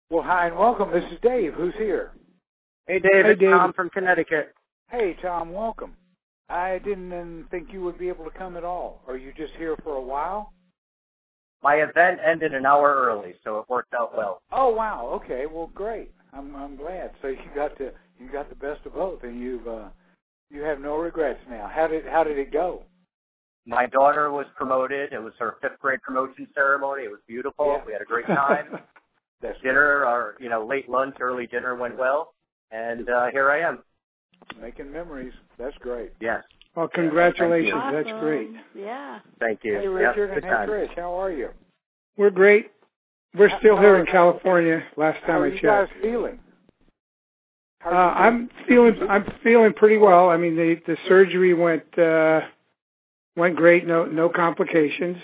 Well, hi and welcome. This is Dave. Who's here? Hey, Dave. Hey, It's Dave. Tom from Connecticut. Hey, Tom. Welcome. I didn't think you would be able to come at all. Are you just here for a while? My event ended an hour early, so it worked out well. Oh, wow. Okay. Well, great. I'm glad. So you got the best of both, and you have no regrets now. How did it go? My daughter was promoted. It was her 5th grade promotion ceremony. It was beautiful. Yeah. We had a great time. That's Dinner, our late lunch, early dinner went well, and here I am. making memories. That's great. Yes. Well, congratulations. Awesome. That's great. Yeah. Thank you. Hey, Richard, Good and hey, time. Trish. How are you? We're great. We're still here in California. Last How time are I you checked. guys feeling? How are you I'm feeling pretty well. I mean, the surgery went great. No complications.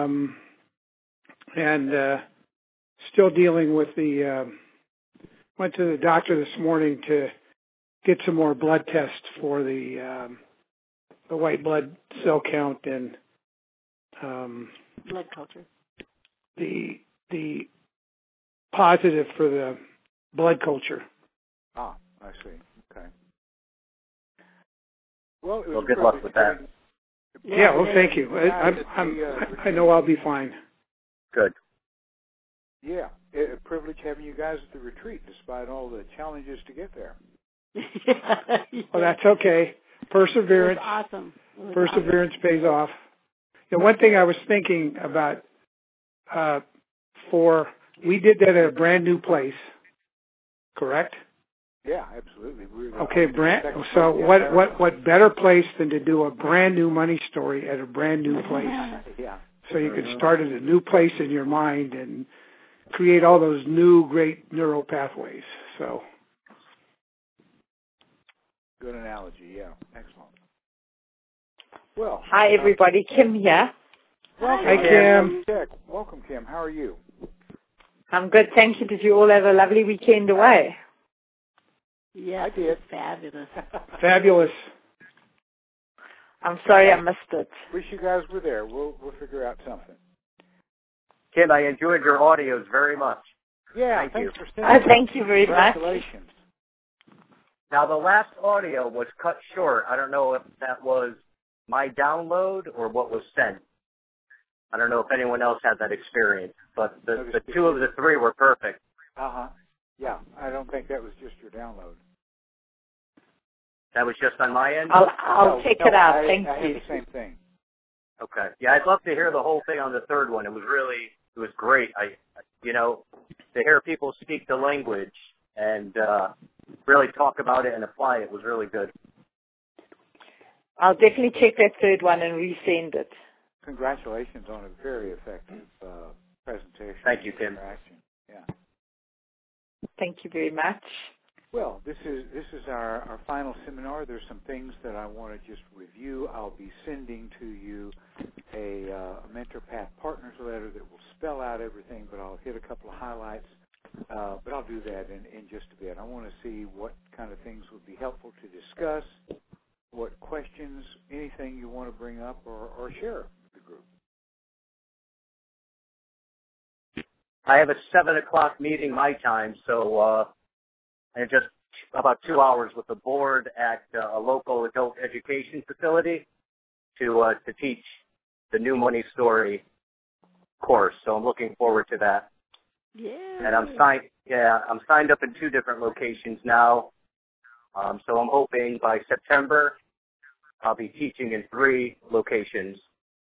And still dealing with went to the doctor this morning to get some more blood tests for the white blood cell count and Blood culture. the positive for the blood culture. Ah, I see. Okay. Well, it was Well, good luck with that. Yeah, well, thank you. I know I'll be fine. Good. Yeah, a privilege having you guys at the retreat, despite all the challenges to get there. Well, that's okay. Perseverance. Awesome. Perseverance pays off. One thing I was thinking about, we did that at a brand new place, correct? Yeah, absolutely. Okay, so what better place than to do a brand new money story at a brand new place? Yeah. So you can start at a new place in your mind and create all those new great neural pathways. So. Good analogy, yeah. Excellent. Well. Hi, everybody. Kim here. Welcome, Hi, Kim. Welcome, Kim. How are you? I'm good, thank you. Did you all have a lovely weekend away? Yeah, I did. Fabulous. Fabulous. I'm sorry I missed it. Wish you guys were there. We'll figure out something. Kim, I enjoyed your audios very much. Yeah, Thank thanks you. for sending. Thank you very much. Congratulations. Now, the last audio was cut short. I don't know if that was my download or what was sent. I don't know if anyone else had that experience, but the 2 of the 3 were perfect. Uh-huh. Yeah, I don't think that was just your download. That was just on my end? I'll check it out. Thank I you. have the same thing. Okay. Yeah, I'd love to hear the whole thing on the 3rd one. It was great. To hear people speak the language and really talk about it and apply it was really good. I'll definitely check that 3rd one and resend it. Congratulations on a very effective presentation. Thank you, Kim. Interaction. Yeah. Thank you very much. Well, this is our final seminar. There's some things that I want to just review. I'll be sending to you a Mentor Path Partners letter that will spell out everything, but I'll hit a couple of highlights. But I'll do that in just a bit. I want to see what kind of things would be helpful to discuss, what questions, anything you want to bring up or share with the group. I have a 7 o'clock meeting my time, so I have just about 2 hours with the board at a local adult education facility to teach the New Money Story course. So I'm looking forward to that. Yeah. And I'm signed up in 2 different locations now. So I'm hoping by September I'll be teaching in 3 locations.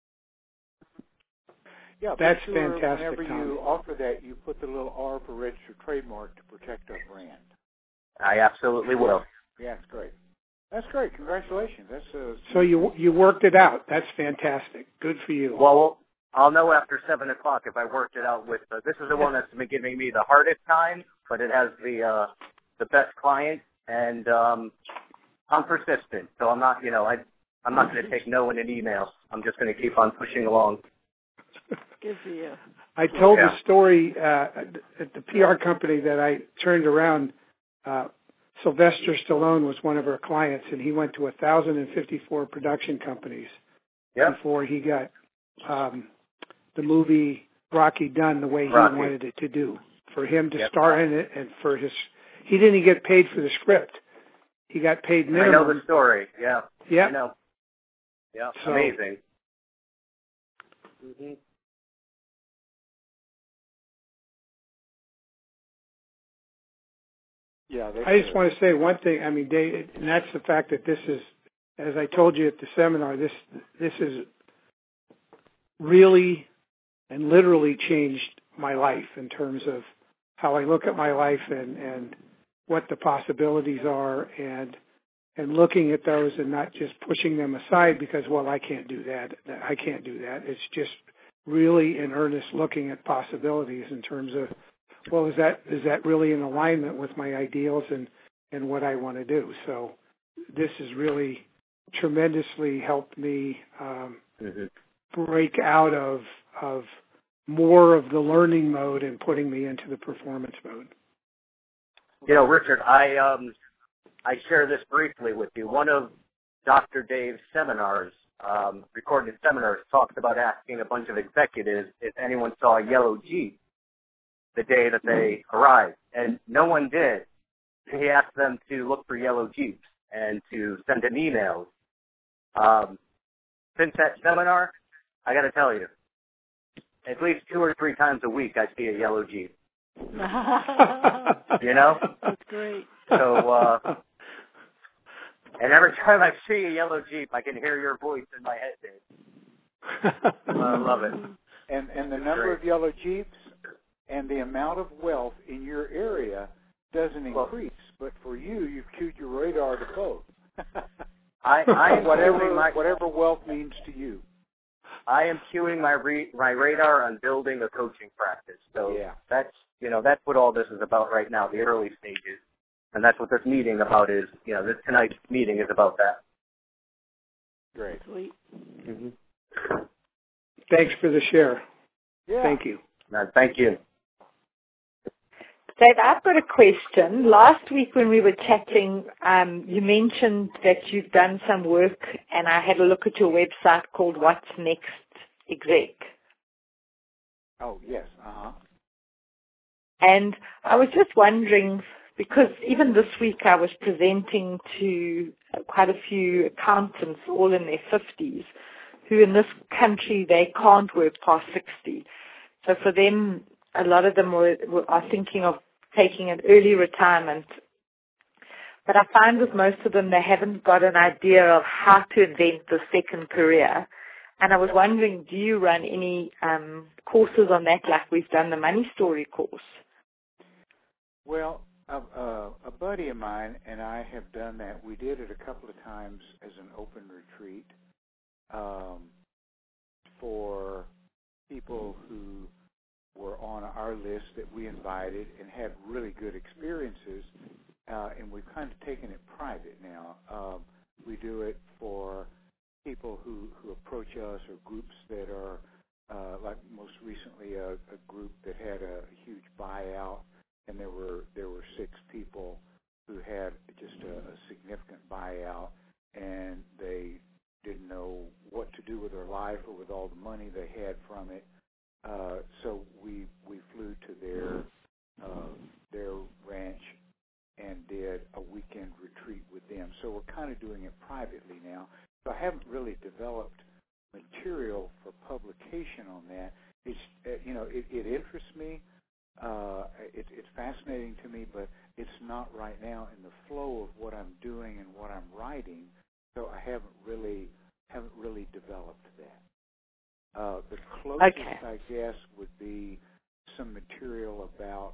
Yeah, that's sure fantastic. Whenever Tom. you offer that, you put the little R for registered trademark to protect our brand. I absolutely will. Yeah, it's great. That's great. Congratulations. That's So you worked it out. That's fantastic. Good for you. Well, I'll know after 7 o'clock if I worked it out with. This is the one that's been giving me the hardest time, but it has the best client, and I'm persistent. So I'm not, I'm not going to take no in an email. I'm just going to keep on pushing along. Good for you. I told the story at the PR company that I turned around. Sylvester Stallone was one of our clients, and he went to 1,054 production companies before he got the movie Rocky done the way he wanted it to do for him to star in it, and for he didn't get paid for the script. He got paid minimum. I know the story. Yeah. Yeah. I know. Yeah. So, amazing. Mm-hmm. Yeah. I just want to say one thing. I mean, Dave, and that's the fact that this is, as I told you at the seminar, this is really and literally changed my life in terms of how I look at my life and what the possibilities are, and looking at those and not just pushing them aside because, well, I can't do that. I can't do that. It's just really in earnest looking at possibilities in terms of, well, is that really in alignment with my ideals and what I want to do? So this has really tremendously helped me break out of more of the learning mode and putting me into the performance mode. You know, Richard, I share this briefly with you. One of Dr. Dave's seminars, recorded seminars, talks about asking a bunch of executives if anyone saw a yellow Jeep the day that they arrived, and no one did. He asked them to look for yellow Jeeps and to send him emails. Since that seminar, I got to tell you, at least 2 or 3 times a week I see a yellow Jeep. You know? That's great. So, and every time I see a yellow Jeep, I can hear your voice in my head, Dave. I love it. And the number of yellow Jeeps and the amount of wealth in your area doesn't increase, but for you, you've cued your radar to both. I am whatever wealth means to you. I am cueing my radar on building a coaching practice. So that's what all this is about right now, the early stages. And that's what this meeting about is, this tonight's meeting is about that. Great. Sweet. Mm-hmm. Thanks for the share. Yeah. Thank you. Thank you. Dave, I've got a question. Last week when we were chatting, you mentioned that you've done some work, and I had a look at your website called What's Next Exec. Oh, yes. Uh-huh. And I was just wondering, because even this week I was presenting to quite a few accountants, all in their 50s, who in this country, they can't work past 60. So for them, a lot of them are thinking of taking an early retirement. But I find with most of them, they haven't got an idea of how to invent the second career. And I was wondering, do you run any courses on that, like we've done the Money Story course? Well, a buddy of mine and I have done that. We did it a couple of times as an open retreat for people who were on our list that we invited and had really good experiences, and we've kind of taken it private now. We do it for people who approach us, or groups that are, like most recently a group that had a huge buyout, and there were 6 people who had just a significant buyout, and they didn't know what to do with their life or with all the money they had from it. So we flew to their ranch and did a weekend retreat with them. So we're kind of doing it privately now. So I haven't really developed material for publication on that. It's it interests me. It's fascinating to me, but it's not right now in the flow of what I'm doing and what I'm writing. So I haven't really developed that. The closest, I guess, would be some material about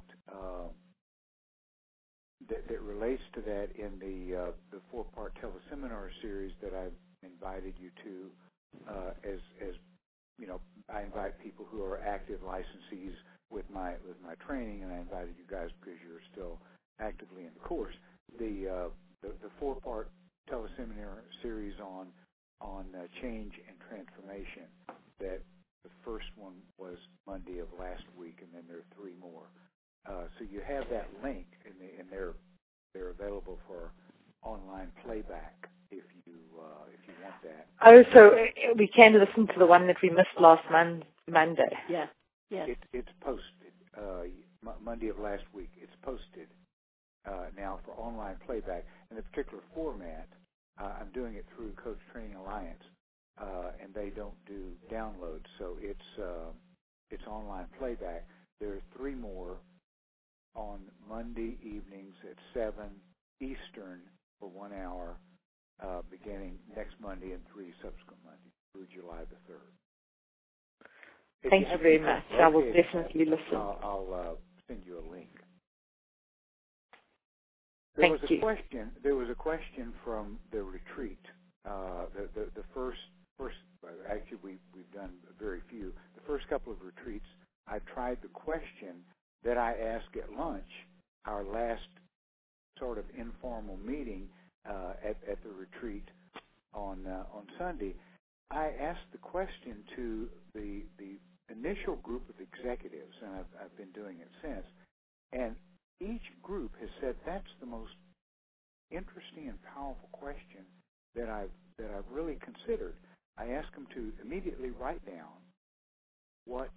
that relates to that in the 4-part teleseminar series that I've invited you to. As you know, I invite people who are active licensees with my training, and I invited you guys because you're still actively in the course. The 4-part teleseminar series on change and transformation. That the first one was Monday of last week, and then there are 3 more. So you have that link, and they're available for online playback if you want that. Oh, so we can listen to the one that we missed last Monday. Yeah. Yes. It's posted. Monday of last week. It's posted now for online playback. In the particular format, I'm doing it through Coach Training Alliance, and they don't do downloads, so it's online playback. There are 3 more on Monday evenings at 7 Eastern for 1 hour, beginning next Monday and 3 subsequent Mondays through July the 3rd. Thank you very much. I will definitely listen. I'll send you a link. Thank you. There was a question from the retreat. The first actually we've done very few. The first couple of retreats, I tried the question that I asked at lunch, our last sort of informal meeting at the retreat on Sunday. I asked the question to the initial group of executives, and I've been doing it since, and each group has said that's the most interesting and powerful question that I've really considered. I asked them to immediately write down what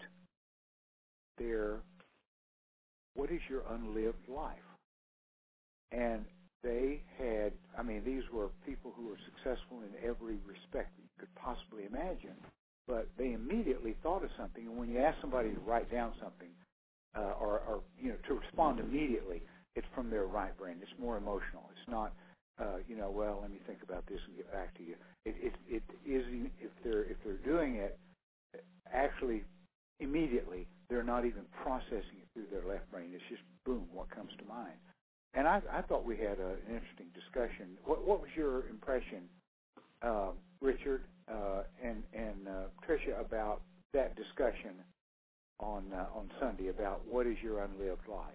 is your unlived life? And they had, these were people who were successful in every respect you could possibly imagine, but they immediately thought of something. And when you ask somebody to write down something, or to respond immediately, it's from their right brain. It's more emotional. It's not, well, let me think about this and get back to you. It is, if they're doing it actually immediately, they're not even processing it through their left brain. It's just boom, what comes to mind. And I thought we had an interesting discussion. What was your impression, Richard and Tricia, about that discussion on Sunday about what is your unlived life?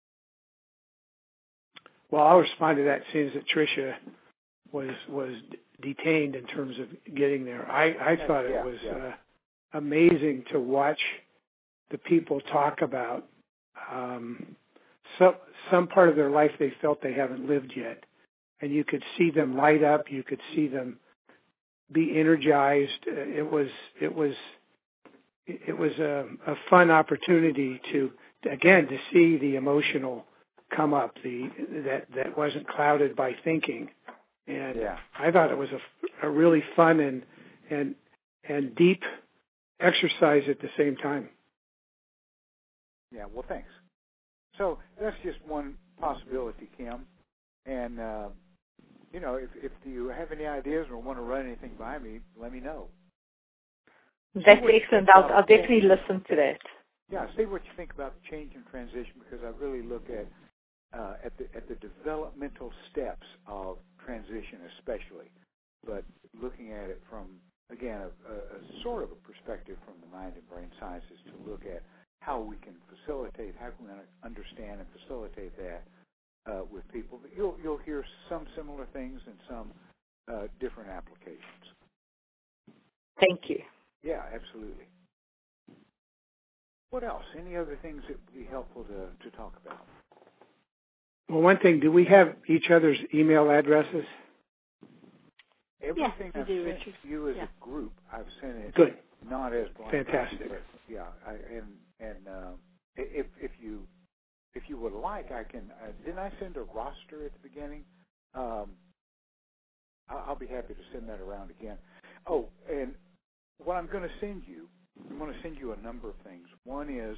Well, I'll respond to that, seeing that Tricia was detained in terms of getting there. I thought it was amazing to watch the people talk about some part of their life they felt they haven't lived yet, and you could see them light up. You could see them be energized. It was a fun opportunity to see the emotional come up, that wasn't clouded by thinking, and I thought it was a really fun and deep exercise at the same time. Yeah, well, thanks. So that's just one possibility, Kim. And if you have any ideas or want to run anything by me, let me know. That's excellent. I'll definitely listen to that. Yeah, see what you think about the change and transition, because I really look at the developmental steps of transition, especially, but looking at it from, again, a sort of a perspective from the mind and brain sciences to look at how we can facilitate, how we can understand and facilitate that with people. But you'll hear some similar things and some different applications. Thank you. Yeah, absolutely. What else? Any other things that would be helpful to talk about? Well, one thing, do we have each other's email addresses? Everything I've sent to you as a group, I've sent it. Good. Not as blind. Fantastic. But if you would like, I can. Didn't I send a roster at the beginning? I'll be happy to send that around again. Oh, and what I'm going to send you, a number of things. One is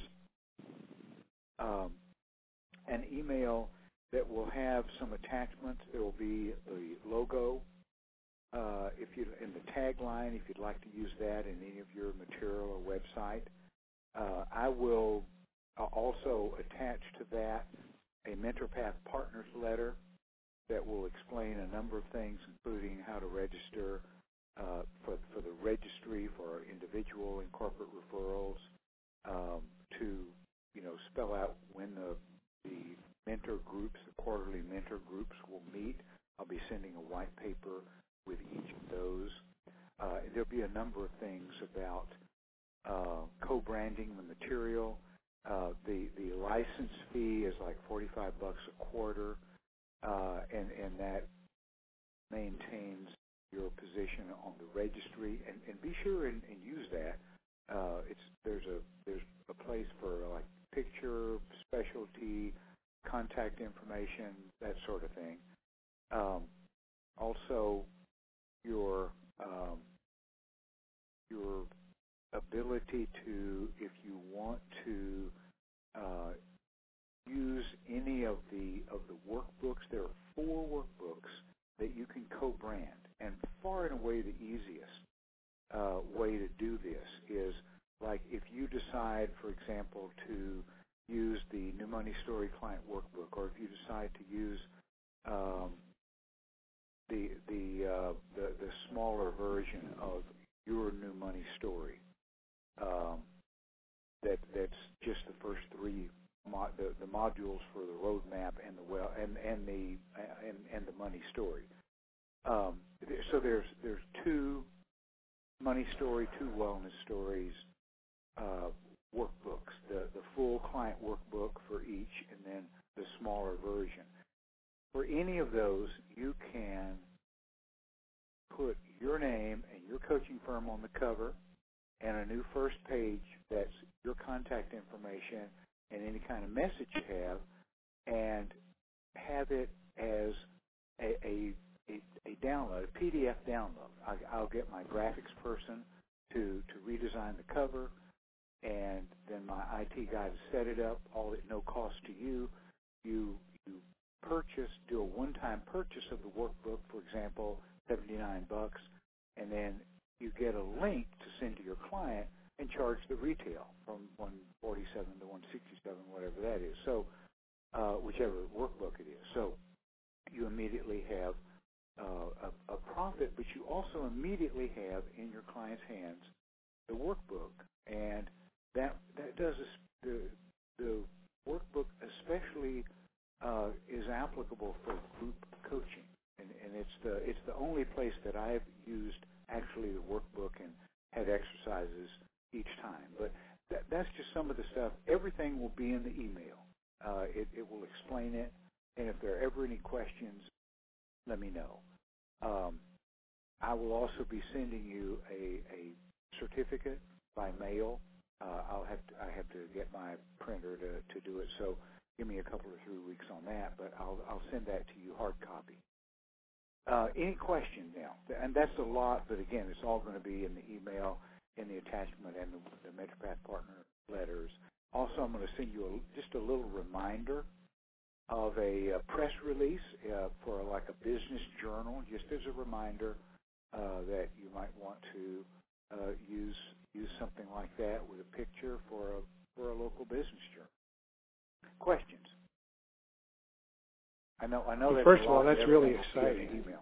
an email that will have some attachments. There will be the logo, in the tagline, if you'd like to use that in any of your material or website. I will also attach to that a MentorPath Partners letter that will explain a number of things, including how to register for the registry for individual and corporate referrals, to spell out when the mentor groups, the quarterly mentor groups, will meet. I'll be sending a white paper with each of those. There'll be a number of things about co-branding the material. The license fee is like $45 a quarter, and that maintains your position on the registry. And be sure and use that. There's a place for like picture special contact information, that sort of thing. Also, your ability to, if you want to use any of the workbooks. There are 4 workbooks that you can co-brand, and far and away the easiest way to do this is, like, if you decide, for example, to use the New Money Story Client Workbook, or if you decide to use the smaller version of your New Money Story, that's just the first 3 the modules for the roadmap and the money story. So there's 2 money story, 2 wellness stories workbooks. The full client workbook for each, and then the smaller version. For any of those, you can put your name and your coaching firm on the cover, and a new first page that's your contact information and any kind of message you have, and have it as a download, a PDF download. I'll get my graphics person to redesign the cover, and then my IT guy to set it up, all at no cost to you. You do a one-time purchase of the workbook, for example, $79, and then you get a link to send to your client and charge the retail from $147 to $167, whatever that is. So, whichever workbook it is. So, you immediately have a profit, but you also immediately have in your client's hands the workbook, and that does the workbook especially is applicable for group coaching, and it's the only place that I've used actually the workbook and had exercises each time. But that's just some of the stuff. Everything will be in the email. It will explain it, and if there are ever any questions, let me know. I will also be sending you a certificate by mail. I have to get my printer to do it, so give me a couple or 3 weeks on that, but I'll send that to you hard copy. Any questions now? And that's a lot, but again, it's all going to be in the email, in the attachment, and the MentorPath partner letters. Also, I'm going to send you just a little reminder of a press release for like a business journal, just as a reminder that you might want to use something like that with a picture for a local business journal. Questions? I know. Well, first of all, that's really exciting. Email.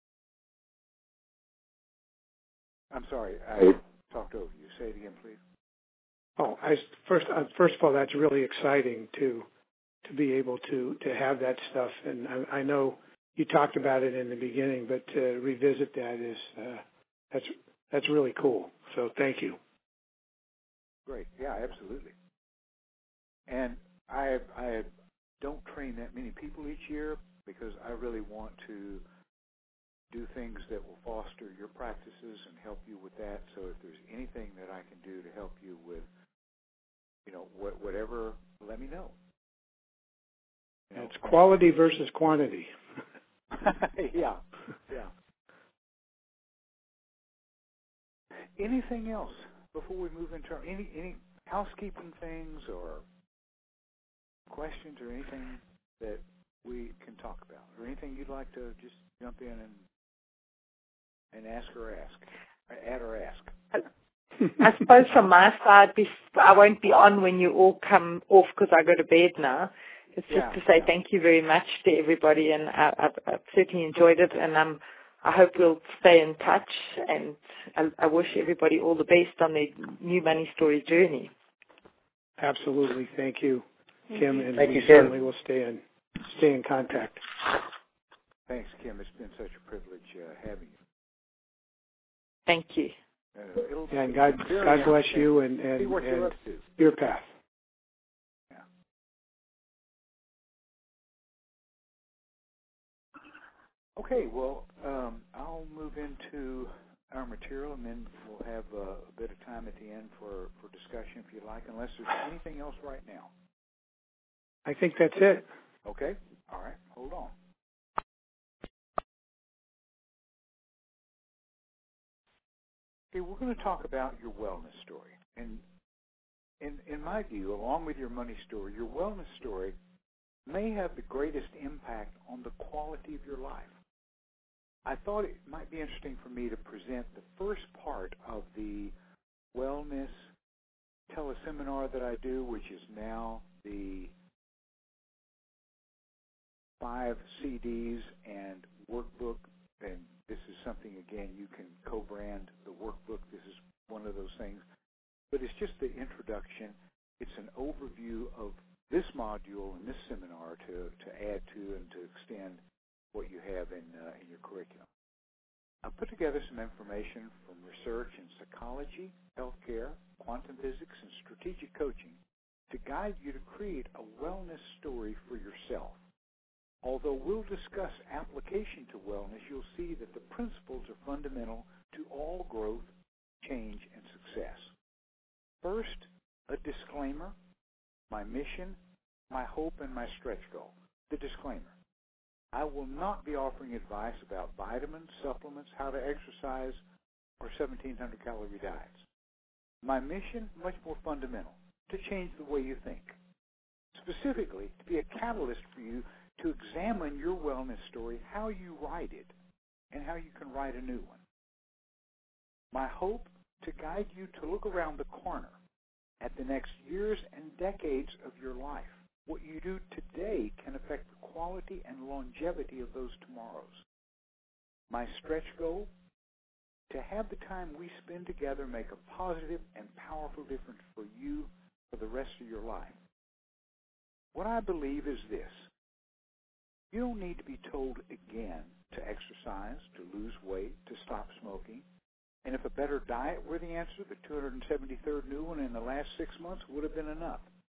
I'm sorry, I talked over you. Say it again, please. Oh, first of all, that's really exciting to be able to have that stuff. And I know you talked about it in the beginning, but to revisit that is that's really cool. So thank you. Great. Yeah, absolutely. And I don't train that many people each year because I really want to do things that will foster your practices and help you with that. So if there's anything that I can do to help you with, whatever, let me know. It's quality versus quantity. Yeah. Anything else before we move into any housekeeping things or questions or anything that we can talk about, or anything you'd like to just jump in and add or ask? I suppose from my side, I won't be on when you all come off because I go to bed now. It's just to say thank you very much to everybody, and I've certainly enjoyed it, and I hope we'll stay in touch, and I wish everybody all the best on their New Money Story journey. Absolutely. Thank you, Kim, and thank we you, certainly will stay in contact. Thanks, Kim. It's been such a privilege having you. Thank you. And God bless you and your path. Yeah. Okay, well, I'll move into our material, and then we'll have a bit of time at the end for discussion if you like, unless there's anything else right now. I think that's it. Okay? All right, hold on. Okay, we're going to talk about your wellness story. And in my view, along with your money story, your wellness story may have the greatest impact on the quality of your life. I thought it might be interesting for me to present the first part of the wellness teleseminar that I do, which is now the 5 CDs and workbook. And this is something, again, you can co-brand the workbook. This is one of those things. But it's just the introduction. It's an overview of this module and this seminar to add to and to extend what you have in your curriculum. I put together some information from research in psychology, healthcare, quantum physics, and strategic coaching to guide you to create a wellness story for yourself. Although we'll discuss application to wellness, you'll see that the principles are fundamental to all growth, change, and success. First, a disclaimer, my mission, my hope, and my stretch goal. The disclaimer. I will not be offering advice about vitamins, supplements, how to exercise, or 1,700-calorie diets. My mission, much more fundamental, to change the way you think. Specifically, to be a catalyst for you to examine your wellness story, how you write it, and how you can write a new one. My hope, to guide you to look around the corner at the next years and decades of your life. What you do today can affect the quality and longevity of those tomorrows. My stretch goal, to have the time we spend together make a positive and powerful difference for you for the rest of your life. What I believe is this. You don't need to be told again to exercise, to lose weight, to stop smoking. And if a better diet were the answer, the 273rd new one in the last 6 months would have been enough.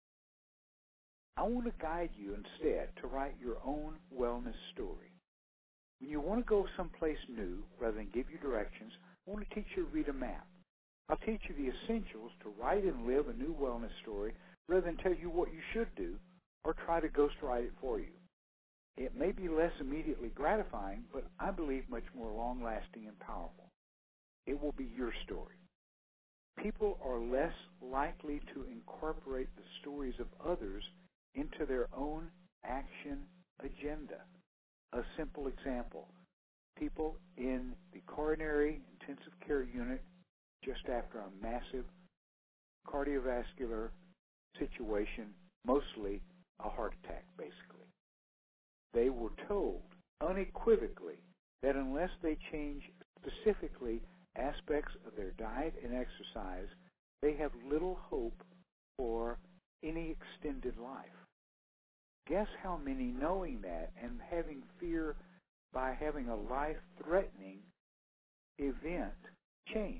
I want to guide you instead to write your own wellness story. When you want to go someplace new, rather than give you directions, I want to teach you to read a map. I'll teach you the essentials to write and live a new wellness story rather than tell you what you should do or try to ghostwrite it for you. It may be less immediately gratifying, but I believe much more long-lasting and powerful. It will be your story. People are less likely to incorporate the stories of others into their own action agenda. A simple example. People in the coronary intensive care unit just after a massive cardiovascular situation, mostly a heart attack, basically. They were told unequivocally that unless they change specifically aspects of their diet and exercise, they have little hope for any extended life. Guess how many, knowing that and having fear by having a life-threatening event, change?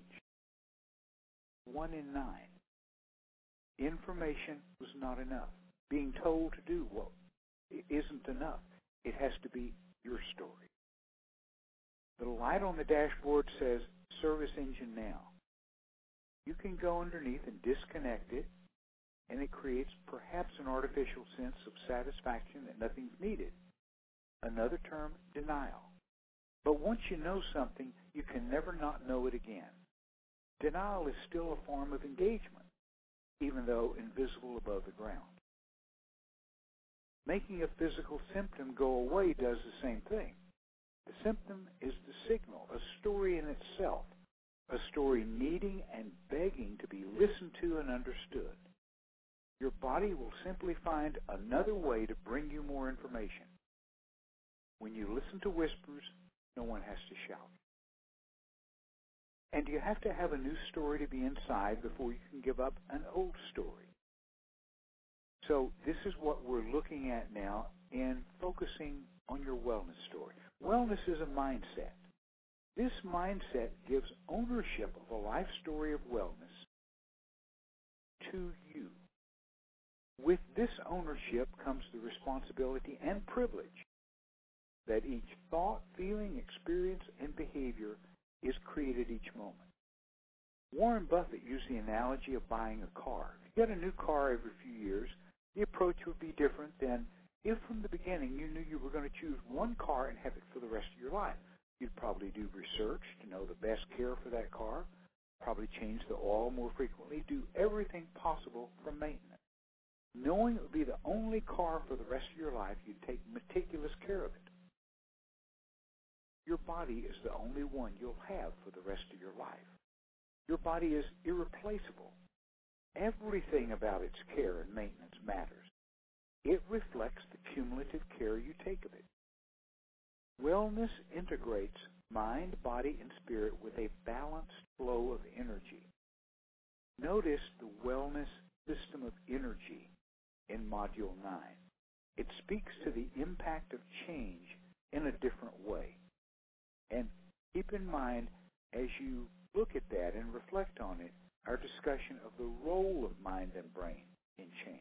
1 in 9. Information was not enough. Being told to do what isn't enough. It has to be your story. The light on the dashboard says, Service Engine Now. You can go underneath and disconnect it, and it creates perhaps an artificial sense of satisfaction that nothing's needed. Another term, denial. But once you know something, you can never not know it again. Denial is still a form of engagement, even though invisible above the ground. Making a physical symptom go away does the same thing. The symptom is the signal, a story in itself, a story needing and begging to be listened to and understood. Your body will simply find another way to bring you more information. When you listen to whispers, no one has to shout. And you have to have a new story to be inside before you can give up an old story. So this is what we're looking at now in focusing on your wellness story. Wellness is a mindset. This mindset gives ownership of a life story of wellness to you. With this ownership comes the responsibility and privilege that each thought, feeling, experience, and behavior is created each moment. Warren Buffett used the analogy of buying a car. If you get a new car every few years, the approach would be different than If from the beginning you knew you were going to choose one car and have it for the rest of your life, you'd probably do research to know the best care for that car, probably change the oil more frequently, do everything possible for maintenance. Knowing it would be the only car for the rest of your life, you'd take meticulous care of it. Your body is the only one you'll have for the rest of your life. Your body is irreplaceable. Everything about its care and maintenance matters. It reflects the cumulative care you take of it. Wellness integrates mind, body, and spirit with a balanced flow of energy. Notice the wellness system of energy in Module 9. It speaks to the impact of change in a different way. And keep in mind, as you look at that and reflect on it, our discussion of the role of mind and brain in change.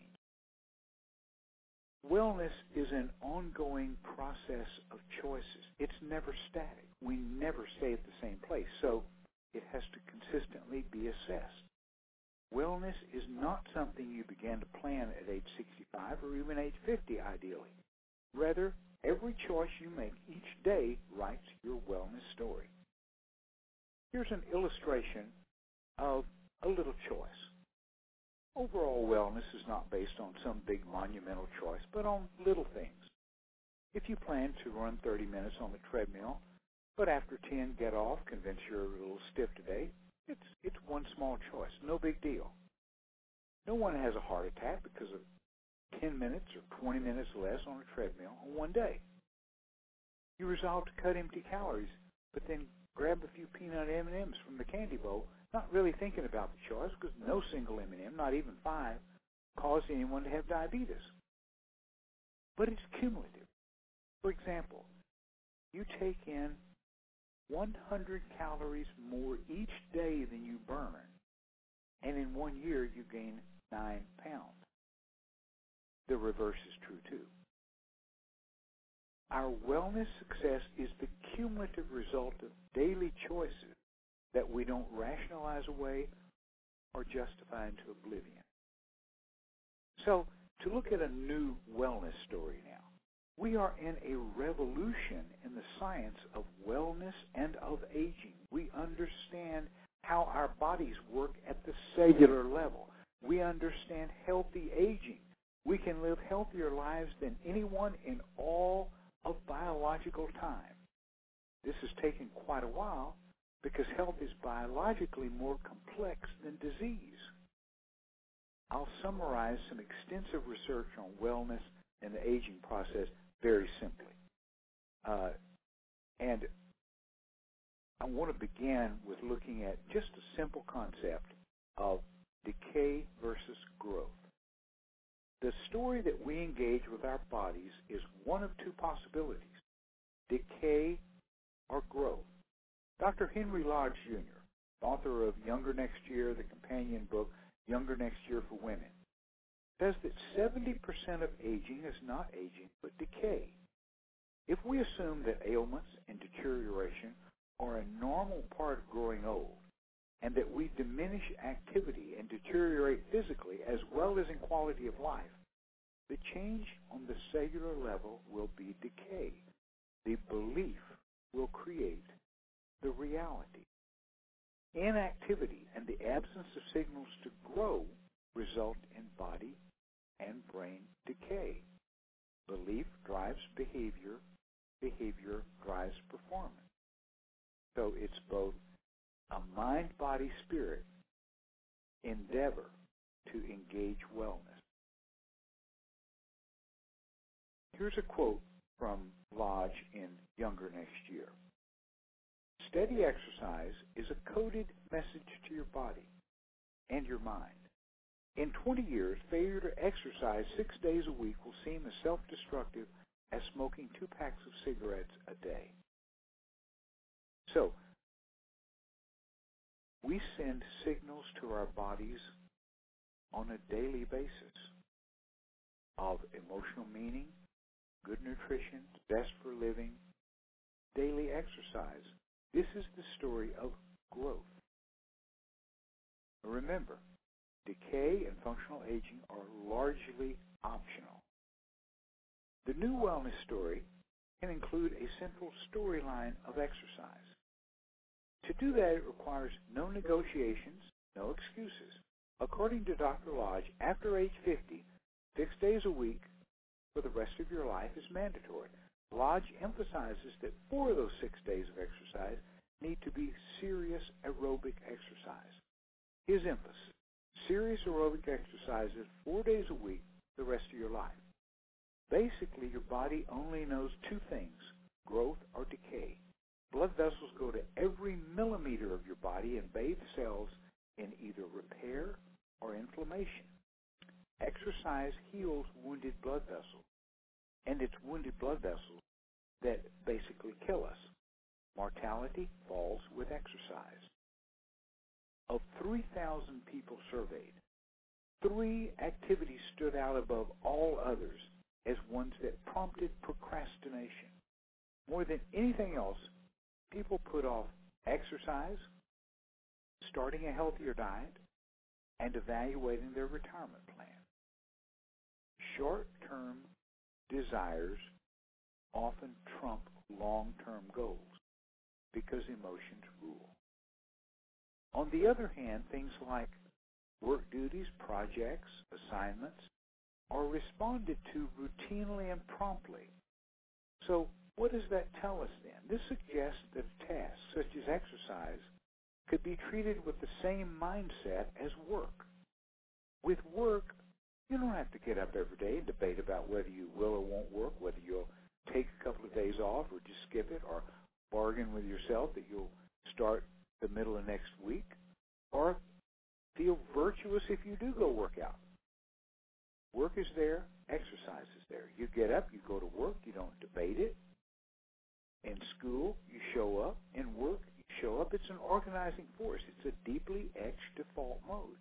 Wellness is an ongoing process of choices. It's never static. We never stay at the same place, so it has to consistently be assessed. Wellness is not something you began to plan at age 65 or even age 50, ideally. Rather, every choice you make each day writes your wellness story. Here's an illustration of a little choice. Overall wellness is not based on some big monumental choice, but on little things. If you plan to run 30 minutes on the treadmill, but after 10 get off, convince you're a little stiff today, it's one small choice, no big deal. No one has a heart attack because of 10 minutes or 20 minutes less on a treadmill on one day. You resolve to cut empty calories, but then grab a few peanut M&Ms from the candy bowl, not really thinking about the choice because no single M&M, not even 5, caused anyone to have diabetes. But it's cumulative. For example, you take in 100 calories more each day than you burn, and in 1 year you gain 9 pounds. The reverse is true too. Our wellness success is the cumulative result of daily choices that we don't rationalize away or justify into oblivion. So, to look at a new wellness story now, we are in a revolution in the science of wellness and of aging. We understand how our bodies work at the cellular level. We understand healthy aging. We can live healthier lives than anyone in all of biological time. This has taken quite a while because health is biologically more complex than disease. I'll summarize some extensive research on wellness and the aging process very simply. And I want to begin with looking at just a simple concept of decay versus growth. The story that we engage with our bodies is one of two possibilities, decay or growth. Dr. Henry Lodge, Jr., author of Younger Next Year, the companion book Younger Next Year for Women, says that 70% of aging is not aging, but decay. If we assume that ailments and deterioration are a normal part of growing old, and that we diminish activity and deteriorate physically as well as in quality of life, the change on the cellular level will be decay. The belief will create the reality. Inactivity and the absence of signals to grow result in body and brain decay. Belief drives behavior. Behavior drives performance. So it's both a mind-body-spirit endeavor to engage wellness. Here's a quote from Lodge in Younger Next Year. Steady exercise is a coded message to your body and your mind. In 20 years, failure to exercise 6 days a week will seem as self-destructive as smoking 2 packs of cigarettes a day. So, we send signals to our bodies on a daily basis of emotional meaning, good nutrition, best for living, daily exercise. This is the story of growth. Remember, decay and functional aging are largely optional. The new wellness story can include a central storyline of exercise. To do that, it requires no negotiations, no excuses. According to Dr. Lodge, after age 50, 6 days a week for the rest of your life is mandatory. Lodge emphasizes that 4 of those 6 days of exercise need to be serious aerobic exercise. His emphasis, serious aerobic exercises 4 days a week the rest of your life. Basically, your body only knows 2 things, growth or decay. Blood vessels go to every millimeter of your body and bathe cells in either repair or inflammation. Exercise heals wounded blood vessels, and it's wounded blood vessels that basically kill us. Mortality falls with exercise. Of 3,000 people surveyed, 3 activities stood out above all others as ones that prompted procrastination. More than anything else, people put off exercise, starting a healthier diet, and evaluating their retirement plan. Short-term desires often trump long-term goals because emotions rule. On the other hand, things like work duties, projects, assignments are responded to routinely and promptly. So what does that tell us then? This suggests that tasks such as exercise could be treated with the same mindset as work. With work, you don't have to get up every day and debate about whether you will or won't work, whether you'll take a couple of days off or just skip it, or bargain with yourself that you'll start the middle of next week, or feel virtuous if you do go work out. Work is there, exercise is there. You get up, you go to work, you don't debate it. In school, you show up. In work, you show up. It's an organizing force. It's a deeply etched default mode.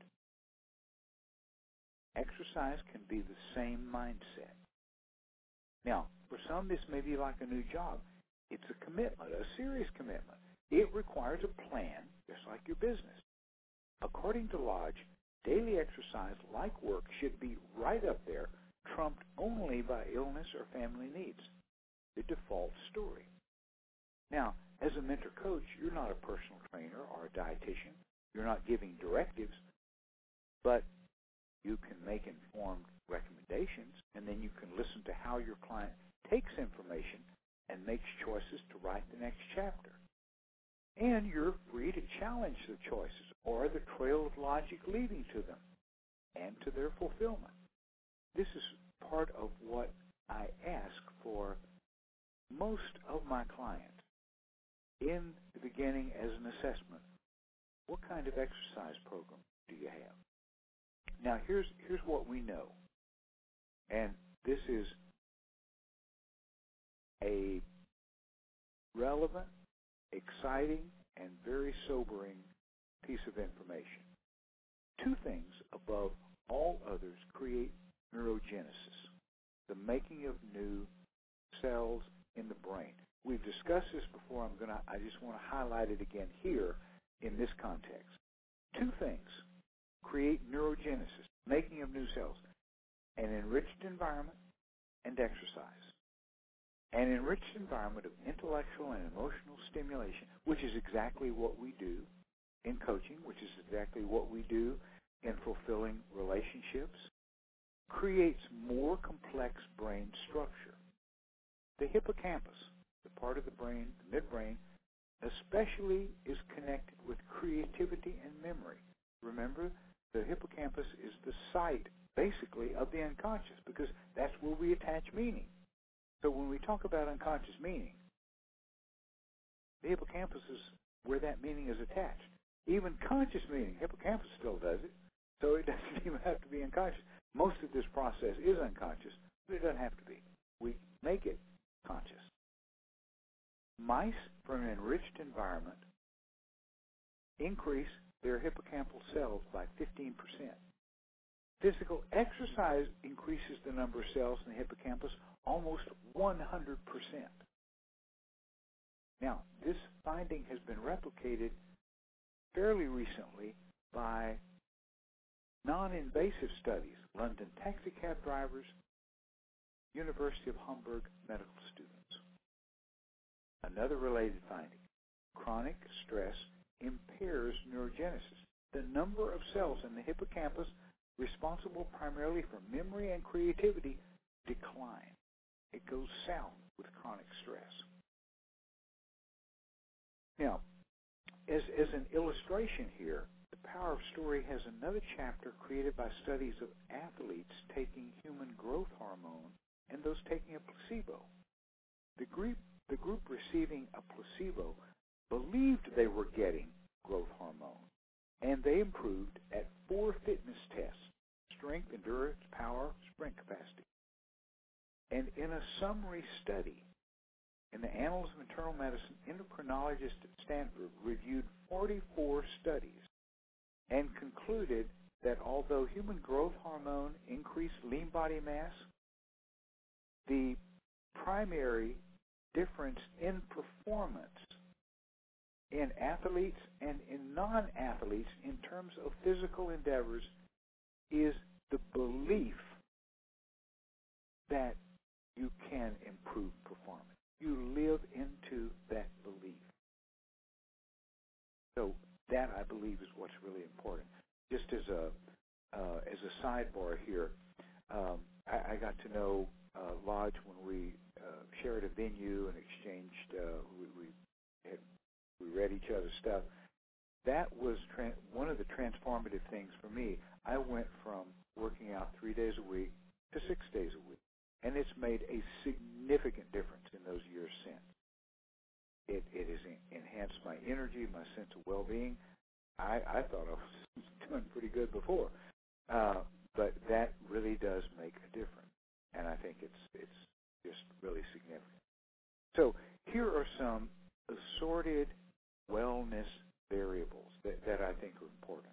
Exercise can be the same mindset. Now, for some, this may be like a new job. It's a commitment, a serious commitment. It requires a plan, just like your business. According to Lodge, daily exercise, like work, should be right up there, trumped only by illness or family needs, the default story. Now, as a mentor coach, you're not a personal trainer or a dietitian. You're not giving directives, but you can make informed recommendations, and then you can listen to how your client takes information and makes choices to write the next chapter. And you're free to challenge the choices or the trail of logic leading to them and to their fulfillment. This is part of what I ask for most of my clients in the beginning as an assessment. What kind of exercise program do you have? Now, here's what we know. And this is a relevant, exciting, and very sobering piece of information. 2 things above all others create neurogenesis, the making of new cells in the brain. We've discussed this before. I just want to highlight it again here in this context. 2 things create neurogenesis, making of new cells: an enriched environment and exercise. An enriched environment of intellectual and emotional stimulation, which is exactly what we do in coaching, which is exactly what we do in fulfilling relationships, creates more complex brain structure. The hippocampus, the part of the brain, the midbrain, especially is connected with creativity and memory. Remember, the hippocampus is the site, basically, of the unconscious, because that's where we attach meaning. So when we talk about unconscious meaning, the hippocampus is where that meaning is attached. Even conscious meaning, hippocampus still does it, so it doesn't even have to be unconscious. Most of this process is unconscious, but it doesn't have to be. We make it conscious. Mice from an enriched environment increase their hippocampal cells by 15%. Physical exercise increases the number of cells in the hippocampus almost 100%. Now, this finding has been replicated fairly recently by non-invasive studies. London taxi cab drivers University of Hamburg medical students. Another related finding, chronic stress impairs neurogenesis. The number of cells in the hippocampus responsible primarily for memory and creativity decline. It goes south with chronic stress. Now, as an illustration here, The Power of Story has another chapter created by studies of athletes taking human growth hormone and those taking a placebo. The group receiving a placebo believed they were getting growth hormone, and they improved at 4 fitness tests: strength, endurance, power, sprint capacity. And in a summary study in the Annals of Internal Medicine, endocrinologists at Stanford reviewed 44 studies and concluded that although human growth hormone increased lean body mass, the primary difference in performance in athletes and in non-athletes in terms of physical endeavors is the belief that you can improve performance. You live into that belief. So that, I believe, is what's really important. Just as a sidebar here, I got to know Lodge when we shared a venue and exchanged. We read each other's stuff. That was one of the transformative things for me. I went from working out 3 days a week to 6 days a week, and it's made a significant difference in those years since. It has enhanced my energy, my sense of well-being. I thought I was doing pretty good before, but that really does make a difference, and I think it's just really significant. So here are some assorted wellness variables that I think are important.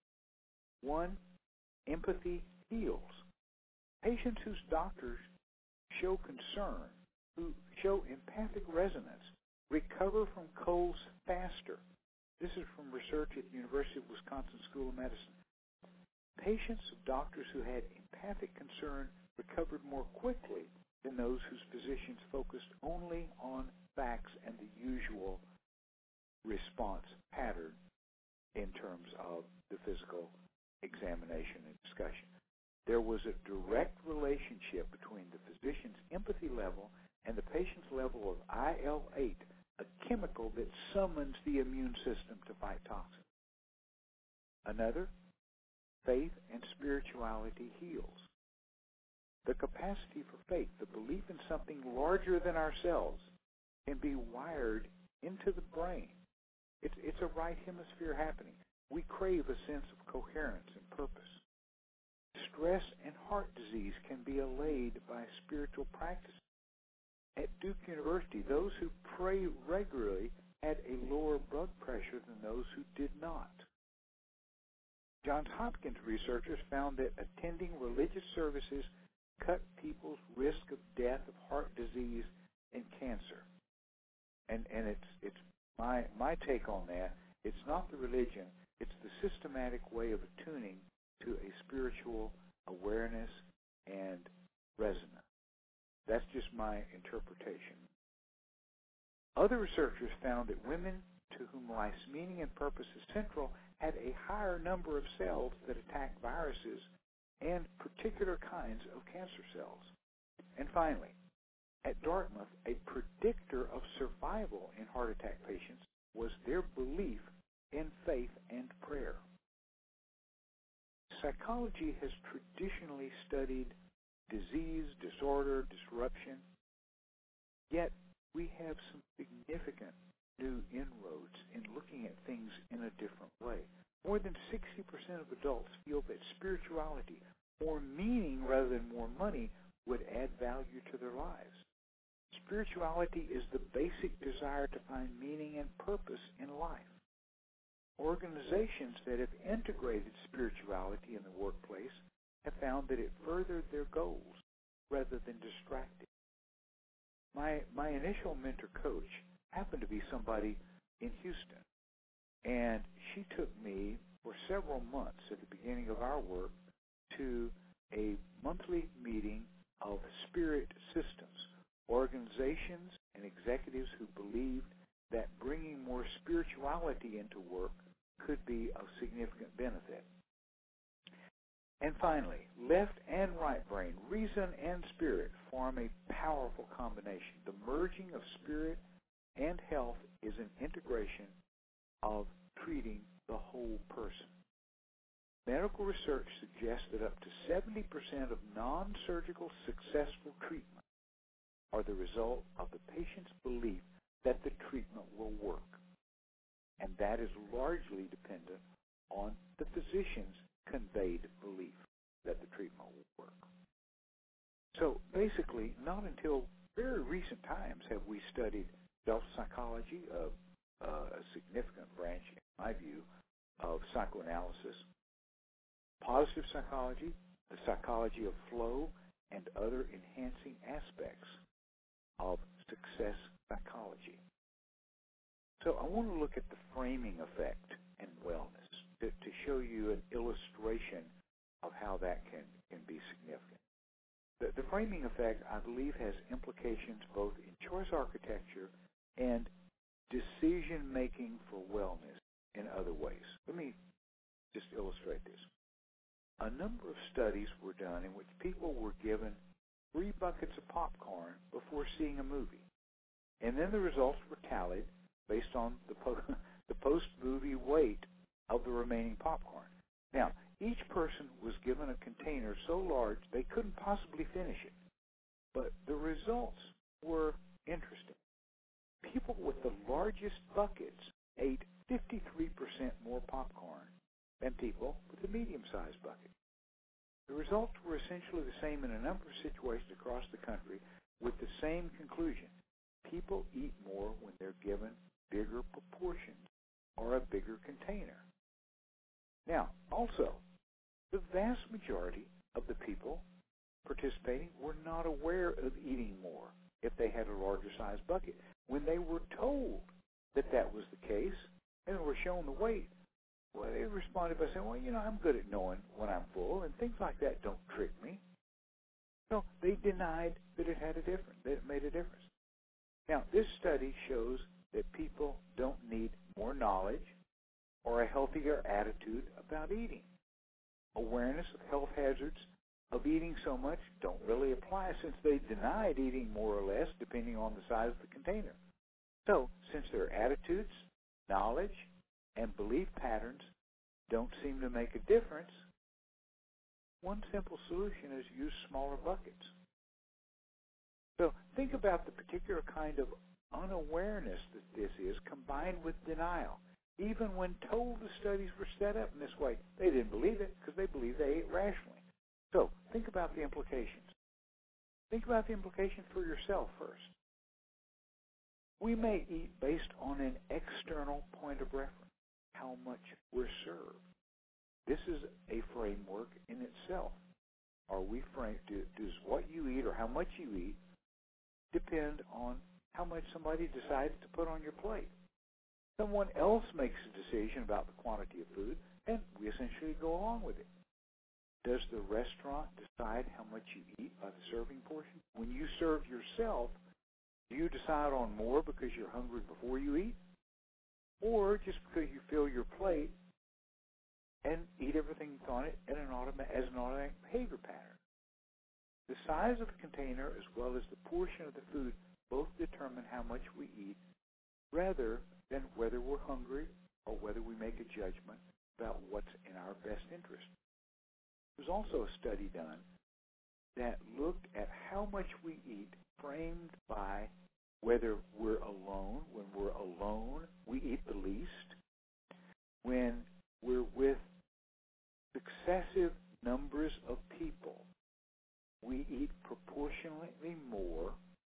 1, empathy heals. Patients whose doctors show concern, who show empathic resonance, recover from colds faster. This is from research at the University of Wisconsin School of Medicine. Patients of doctors who had empathic concern recovered more quickly than those whose physicians focused only on facts and the usual response pattern in terms of the physical examination and discussion. There was a direct relationship between the physician's empathy level and the patient's level of IL-8, a chemical that summons the immune system to fight toxins. Another, faith and spirituality heals. The capacity for faith, the belief in something larger than ourselves, can be wired into the brain. It's a right hemisphere happening. We crave a sense of coherence and purpose. Stress and heart disease can be allayed by spiritual practices. At Duke University, those who pray regularly had a lower blood pressure than those who did not. Johns Hopkins researchers found that attending religious services cut people's risk of death of heart disease and cancer. And it's my take on that. It's not the religion, it's the systematic way of attuning to a spiritual awareness and resonance. That's just my interpretation. Other researchers found that women to whom life's meaning and purpose is central had a higher number of cells that attack viruses and particular kinds of cancer cells. And finally, at Dartmouth, a predictor of survival in heart attack patients was their belief in faith and prayer. Psychology has traditionally studied disease, disorder, disruption, yet we have some significant new inroads in looking at things in a different way. More than 60% of adults feel that spirituality, more meaning rather than more money, would add value to their lives. Spirituality is the basic desire to find meaning and purpose in life. Organizations that have integrated spirituality in the workplace have found that it furthered their goals rather than distracted. My initial mentor coach happened to be somebody in Houston, and she took me for several months at the beginning of our work to a monthly meeting of spirit systems, organizations and executives who believed that bringing more spirituality into work could be of significant benefit. And finally, left and right brain, reason and spirit form a powerful combination. The merging of spirit and health is an integration of treating the whole person. Medical research suggests that up to 70% of non-surgical successful treatment are the result of the patient's belief that the treatment will work. And that is largely dependent on the physician's conveyed belief that the treatment will work. So basically, not until very recent times have we studied self-psychology, a significant branch, in my view, of psychoanalysis, positive psychology, the psychology of flow, and other enhancing aspects of success psychology. So I want to look at the framing effect and wellness to show you an illustration of how that can be significant. The framing effect, I believe, has implications both in choice architecture and decision-making for wellness in other ways. Let me just illustrate this. A number of studies were done in which people were given 3 buckets of popcorn before seeing a movie. And then the results were tallied based on the post-movie weight of the remaining popcorn. Now, each person was given a container so large they couldn't possibly finish it. But the results were interesting. People with the largest buckets ate 53% more popcorn than people with the medium-sized bucket. The results were essentially the same in a number of situations across the country with the same conclusion. People eat more when they're given bigger proportions or a bigger container. Now, also, the vast majority of the people participating were not aware of eating more if they had a larger size bucket. When they were told that that was the case and were shown the weight, well, they responded by saying, well, I'm good at knowing when I'm full, and things like that don't trick me. No, they denied that it had a difference, that it made a difference. Now, this study shows that people don't need more knowledge or a healthier attitude about eating. Awareness of health hazards of eating so much don't really apply since they denied eating more or less depending on the size of the container. So, since their attitudes, knowledge, and belief patterns don't seem to make a difference, one simple solution is use smaller buckets. So think about the particular kind of unawareness that this is combined with denial. Even when told the studies were set up in this way, they didn't believe it because they believed they ate rationally. So think about the implications. Think about the implications for yourself first. We may eat based on an external point of reference, how much we're served. This is a framework in itself. Are we does what you eat or how much you eat depend on how much somebody decides to put on your plate? Someone else makes a decision about the quantity of food, and we essentially go along with it. Does the restaurant decide how much you eat by the serving portion? When you serve yourself, do you decide on more because you're hungry before you eat? Or just because you fill your plate and eat everything on it as an automatic behavior pattern? The size of the container as well as the portion of the food both determine how much we eat rather than whether we're hungry or whether we make a judgment about what's in our best interest. There's also a study done that looked at how much we eat framed by whether we're alone. When we're alone, we eat the least. When we're with successive numbers of people, we eat proportionately more.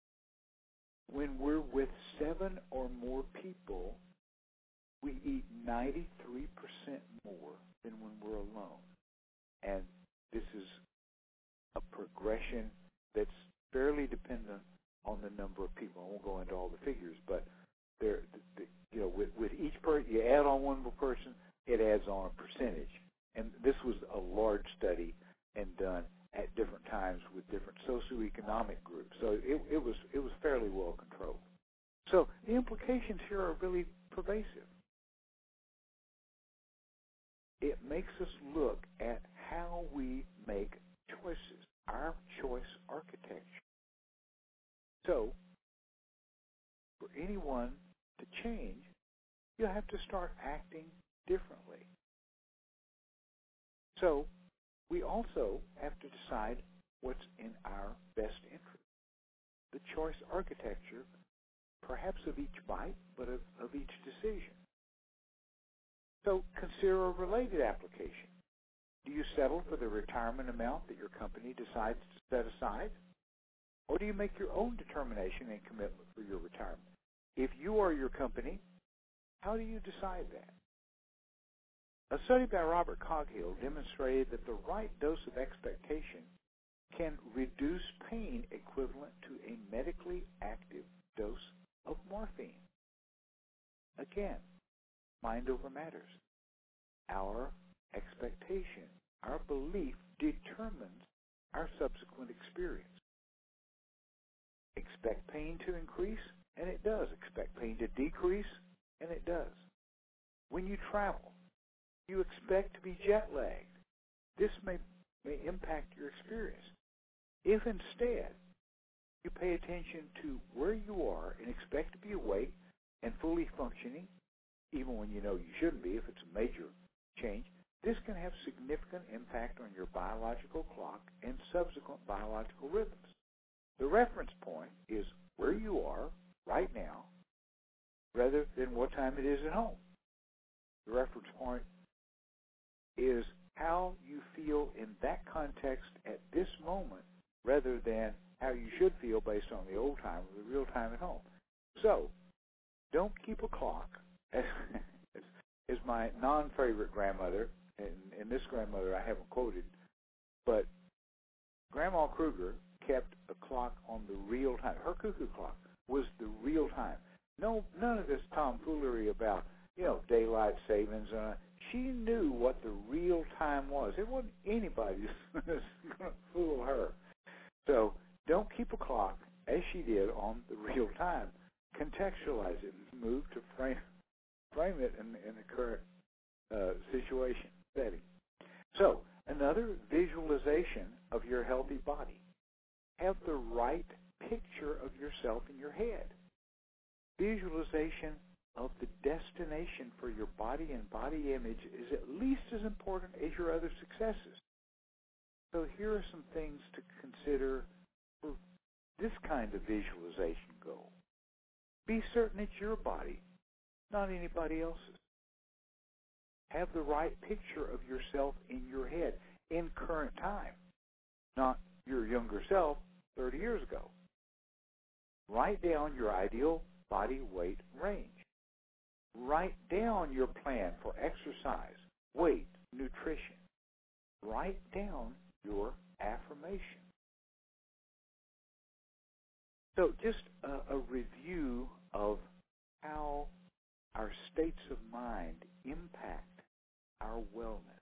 When we're with 7 or more people, we eat 93% more than when we're alone. And this is a progression that's fairly dependent on the number of people. I won't go into all the figures, but with each person, you add on one more person, it adds on a percentage. And this was a large study and done at different times with different socioeconomic economic group, so it was fairly well controlled. So the implications here are really pervasive. It makes us look at how we make choices, our choice architecture. So for anyone to change, you have to start acting differently. So we also have to decide what's in our best interest. The choice architecture, perhaps of each bite, but of each decision. So consider a related application. Do you settle for the retirement amount that your company decides to set aside? Or do you make your own determination and commitment for your retirement? If you are your company, how do you decide that? A study by Robert Coghill demonstrated that the right dose of expectation can reduce pain equivalent to a medically active dose of morphine. Again, mind over matters. Our expectation, our belief determines our subsequent experience. Expect pain to increase, and it does. Expect pain to decrease, and it does. When you travel, you expect to be jet lagged. This may impact your experience. If instead you pay attention to where you are and expect to be awake and fully functioning, even when you know you shouldn't be, if it's a major change, this can have significant impact on your biological clock and subsequent biological rhythms. The reference point is where you are right now rather than what time it is at home. The reference point is how you feel in that context at this moment rather than how you should feel based on the old time or the real time at home. So, don't keep a clock, as my non-favorite grandmother, and this grandmother I haven't quoted, but Grandma Kruger kept a clock on the real time. Her cuckoo clock was the real time. No, none of this tomfoolery about, daylight savings. She knew what the real time was. It wasn't anybody who's going to fool her. So don't keep a clock, as she did, on the real time. Contextualize it and move to frame it in the current situation, setting. So another visualization of your healthy body. Have the right picture of yourself in your head. Visualization of the destination for your body and body image is at least as important as your other successes. So here are some things to consider for this kind of visualization goal. Be certain it's your body, not anybody else's. Have the right picture of yourself in your head in current time, not your younger self 30 years ago. Write down your ideal body weight range. Write down your plan for exercise, weight, nutrition. Write down your affirmation. So just a review of how our states of mind impact our wellness.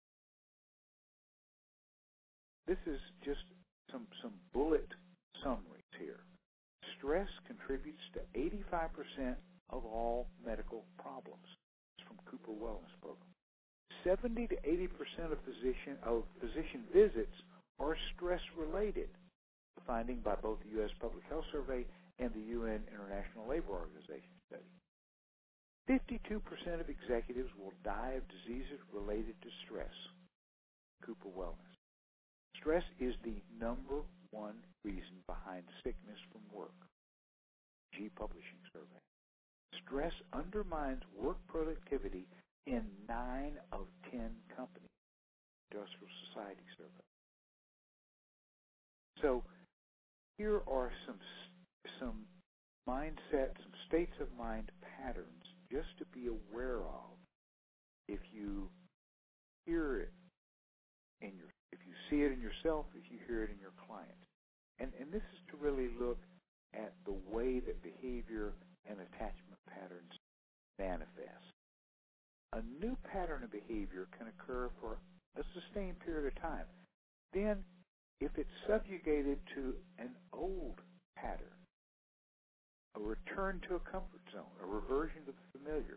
This is just some bullet summaries here. Stress contributes to 85% of all medical problems. It's from Cooper Wellness Program. 70 to 80% of physician visits are stress-related, a finding by both the U.S. Public Health Survey and the UN International Labor Organization study. 52% of executives will die of diseases related to stress. Cooper Wellness. Stress is the number one reason behind sickness from work. G Publishing Survey. Stress undermines work productivity in 9 of 10 companies. Industrial Society Survey. So here are some mindset, some states of mind patterns just to be aware of if you hear it if you see it in yourself, if you hear it in your clients. And this is to really look at the way that behavior and attachment patterns manifest. A new pattern of behavior can occur for a sustained period of time. Then if it's subjugated to an old pattern, a return to a comfort zone, a reversion to the familiar,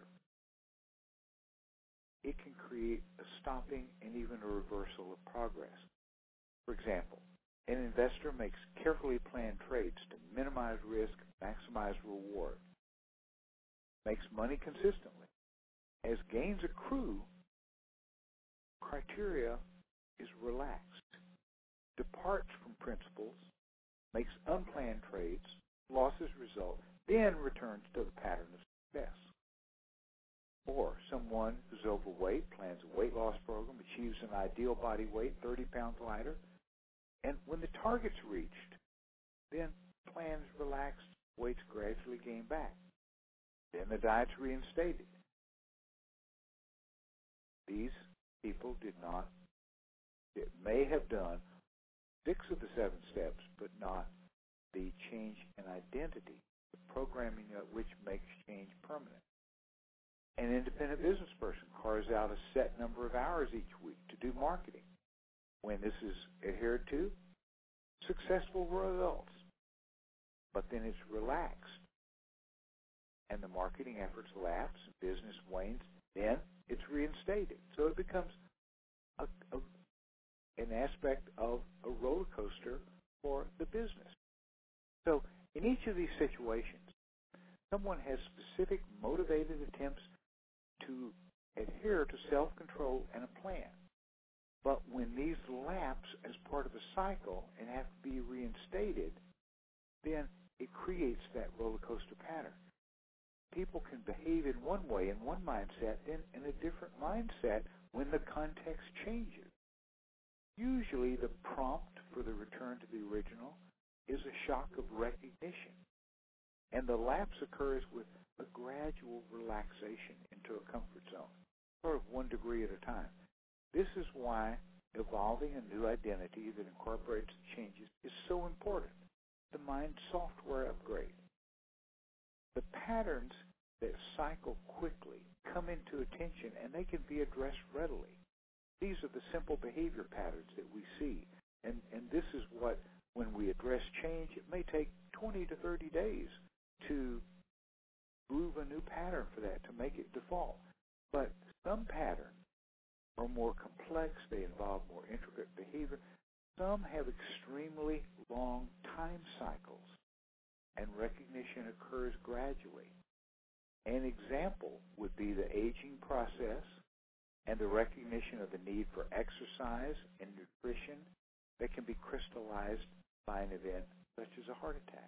it can create a stopping and even a reversal of progress. For example, an investor makes carefully planned trades to minimize risk, maximize reward, makes money consistently. As gains accrue, criteria is relaxed, departs from principles, makes unplanned trades, losses result, then returns to the pattern of success. Or someone who's overweight plans a weight loss program, achieves an ideal body weight, 30 pounds lighter, and when the target's reached, then plans relaxed, weights gradually gain back. Then the diet's reinstated. These people may have done 6 of the 7 steps, but not the change in identity, the programming of which makes change permanent. An independent business person carves out a set number of hours each week to do marketing. When this is adhered to, successful results. But then it's relaxed, and the marketing efforts lapse, business wanes, then it's reinstated. So it becomes an aspect of a roller coaster for the business. So in each of these situations, someone has specific motivated attempts to adhere to self-control and a plan. But when these lapse as part of a cycle and have to be reinstated, then it creates that roller coaster pattern. People can behave in one way, in one mindset, then in a different mindset when the context changes. Usually the prompt for the return to the original is a shock of recognition. And the lapse occurs with a gradual relaxation into a comfort zone, sort of 1 degree at a time. This is why evolving a new identity that incorporates the changes is so important. The mind software upgrade. The patterns that cycle quickly come into attention, and they can be addressed readily. These are the simple behavior patterns that we see. And this is what, when we address change, it may take 20 to 30 days to groove a new pattern for that, to make it default. But some patterns are more complex. They involve more intricate behavior. Some have extremely long time cycles, and recognition occurs gradually. An example would be the aging process and the recognition of the need for exercise and nutrition that can be crystallized by an event such as a heart attack.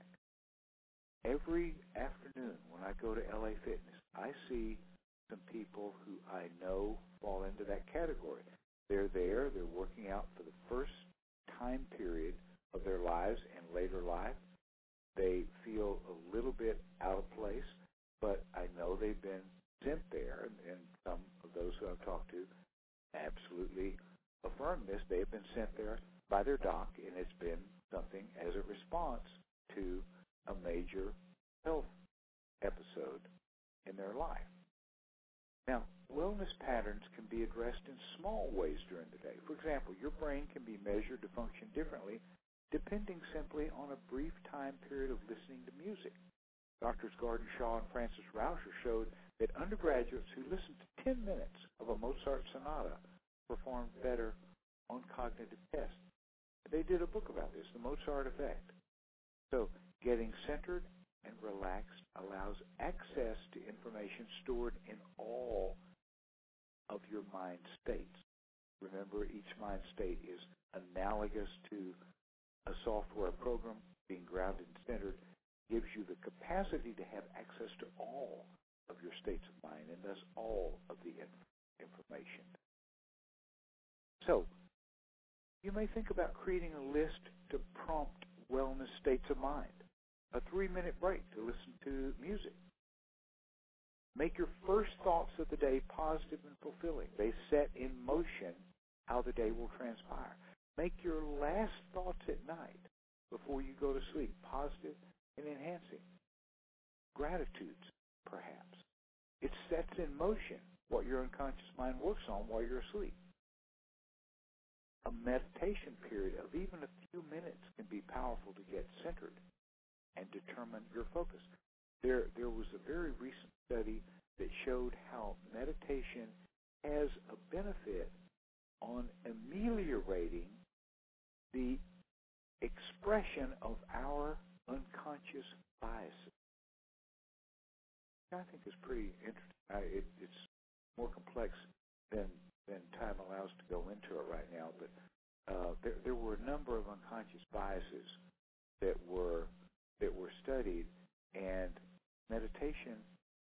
Every afternoon when I go to LA Fitness, I see some people who I know fall into that category. They're there, they're working out for the first time period of their lives and later life. They feel a little bit out of place, but I know they've been sent there, and some of those who I've talked to absolutely affirm this. They've been sent there by their doc, and it's been something as a response to a major health episode in their life. Now, wellness patterns can be addressed in small ways during the day. For example, your brain can be measured to function differently depending simply on a brief time period of listening to music. Doctors Gordon Shaw and Francis Rauscher showed that undergraduates who listened to 10 minutes of a Mozart sonata performed better on cognitive tests. They did a book about this, The Mozart Effect. So getting centered and relaxed allows access to information stored in all of your mind states. Remember, each mind state is analogous to a software program. Being grounded and centered gives you the capacity to have access to all of your states of mind and thus all of the information. So, you may think about creating a list to prompt wellness states of mind. A 3-minute break to listen to music. Make your first thoughts of the day positive and fulfilling. They set in motion how the day will transpire. Make your last thoughts at night before you go to sleep positive and enhancing. Gratitudes, perhaps. It sets in motion what your unconscious mind works on while you're asleep. a meditation period of even a few minutes can be powerful to get centered and determine your focus. There was a very recent study that showed how meditation has a benefit on ameliorating the expression of our unconscious biases. I think it's pretty interesting. It's more complex than time allows to go into it right now, but there were a number of unconscious biases that were studied, and meditation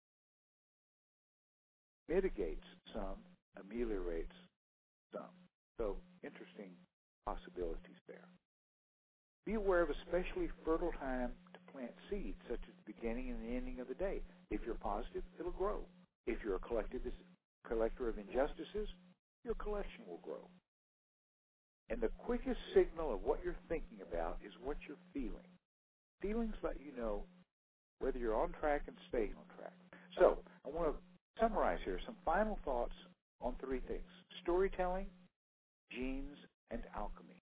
mitigates some, ameliorates some. So interesting possibilities there. Be aware of especially fertile time to plant seeds, such as the beginning and the ending of the day. If you're positive, it'll grow. If you're a collector of injustices, your collection will grow. And the quickest signal of what you're thinking about is what you're feeling. Feelings let you know whether you're on track and staying on track. So I want to summarize here some final thoughts on three things: storytelling, genes, and alchemy.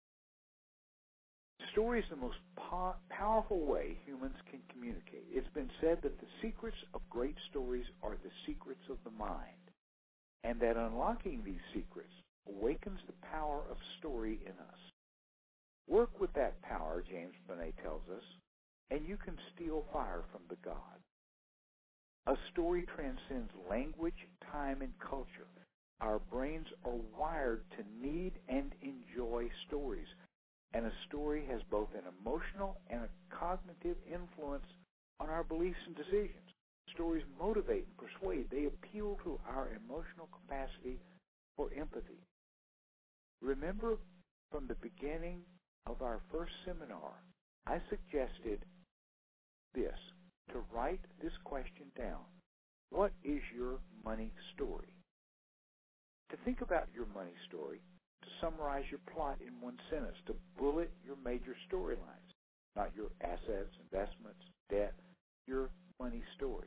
Story is the most powerful way humans can communicate. It's been said that the secrets of great stories are the secrets of the mind, and that unlocking these secrets awakens the power of story in us. Work with that power, James Bonet tells us, and you can steal fire from the god. A story transcends language, time, and culture. Our brains are wired to need and enjoy stories, and a story has both an emotional and a cognitive influence on our beliefs and decisions. Stories motivate and persuade. They appeal to our emotional capacity for empathy. Remember, from the beginning of our first seminar, I suggested this, to write this question down. What is your money story? To think about your money story, to summarize your plot in one sentence, to bullet your major storylines, not your assets, investments, debt, your money story.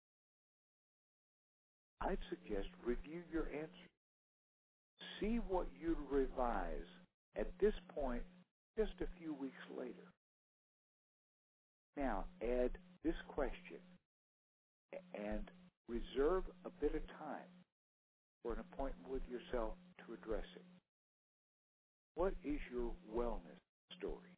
I'd suggest review your answer. See what you'd revise at this point just a few weeks later. Now, add this question and reserve a bit of time for an appointment with yourself to address it. What is your wellness story?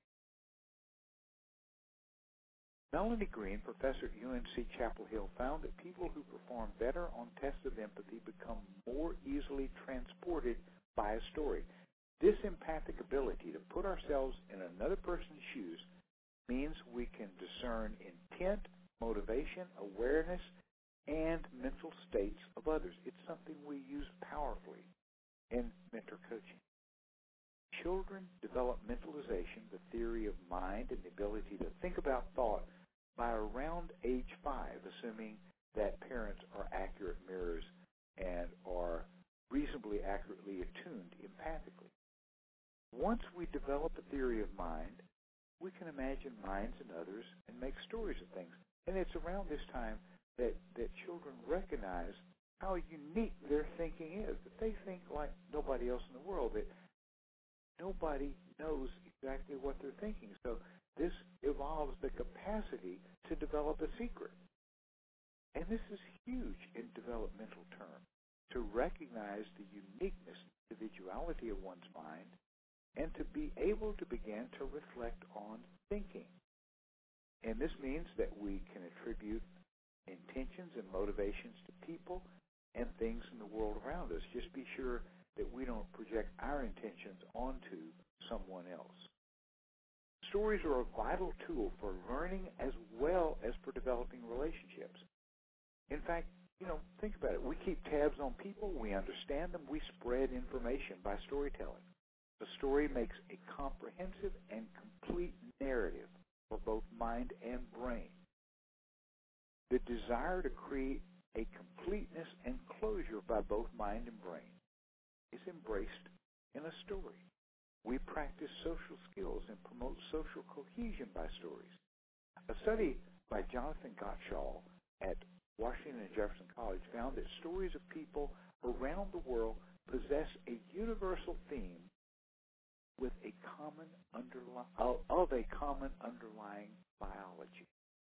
Melanie Green, professor at UNC Chapel Hill, found that people who perform better on tests of empathy become more easily transported by a story. This empathic ability to put ourselves in another person's shoes means we can discern intent, motivation, awareness, and mental states of others. It's something we use powerfully in mentor coaching. Children develop mentalization, the theory of mind, and the ability to think about thought by around age 5, assuming that parents are accurate mirrors and are reasonably accurately attuned empathically. Once we develop a theory of mind, we can imagine minds in others and make stories of things. And it's around this time that children recognize how unique their thinking is, that they think like nobody else in the world, that nobody knows exactly what they're thinking. So this evolves the capacity to develop a secret. And this is huge in developmental terms, to recognize the uniqueness and individuality of one's mind and to be able to begin to reflect on thinking. And this means that we can attribute intentions and motivations to people and things in the world around us. Just be sure that we don't project our intentions onto someone else. Stories are a vital tool for learning as well as for developing relationships. In fact, think about it. We keep tabs on people. We understand them. We spread information by storytelling. The story makes a comprehensive and complete narrative for both mind and brain. The desire to create a completeness and closure by both mind and brain is embraced in a story. We practice social skills and promote social cohesion by stories. A study by Jonathan Gottschall at Washington and Jefferson College found that stories of people around the world possess a universal theme common underlying biology.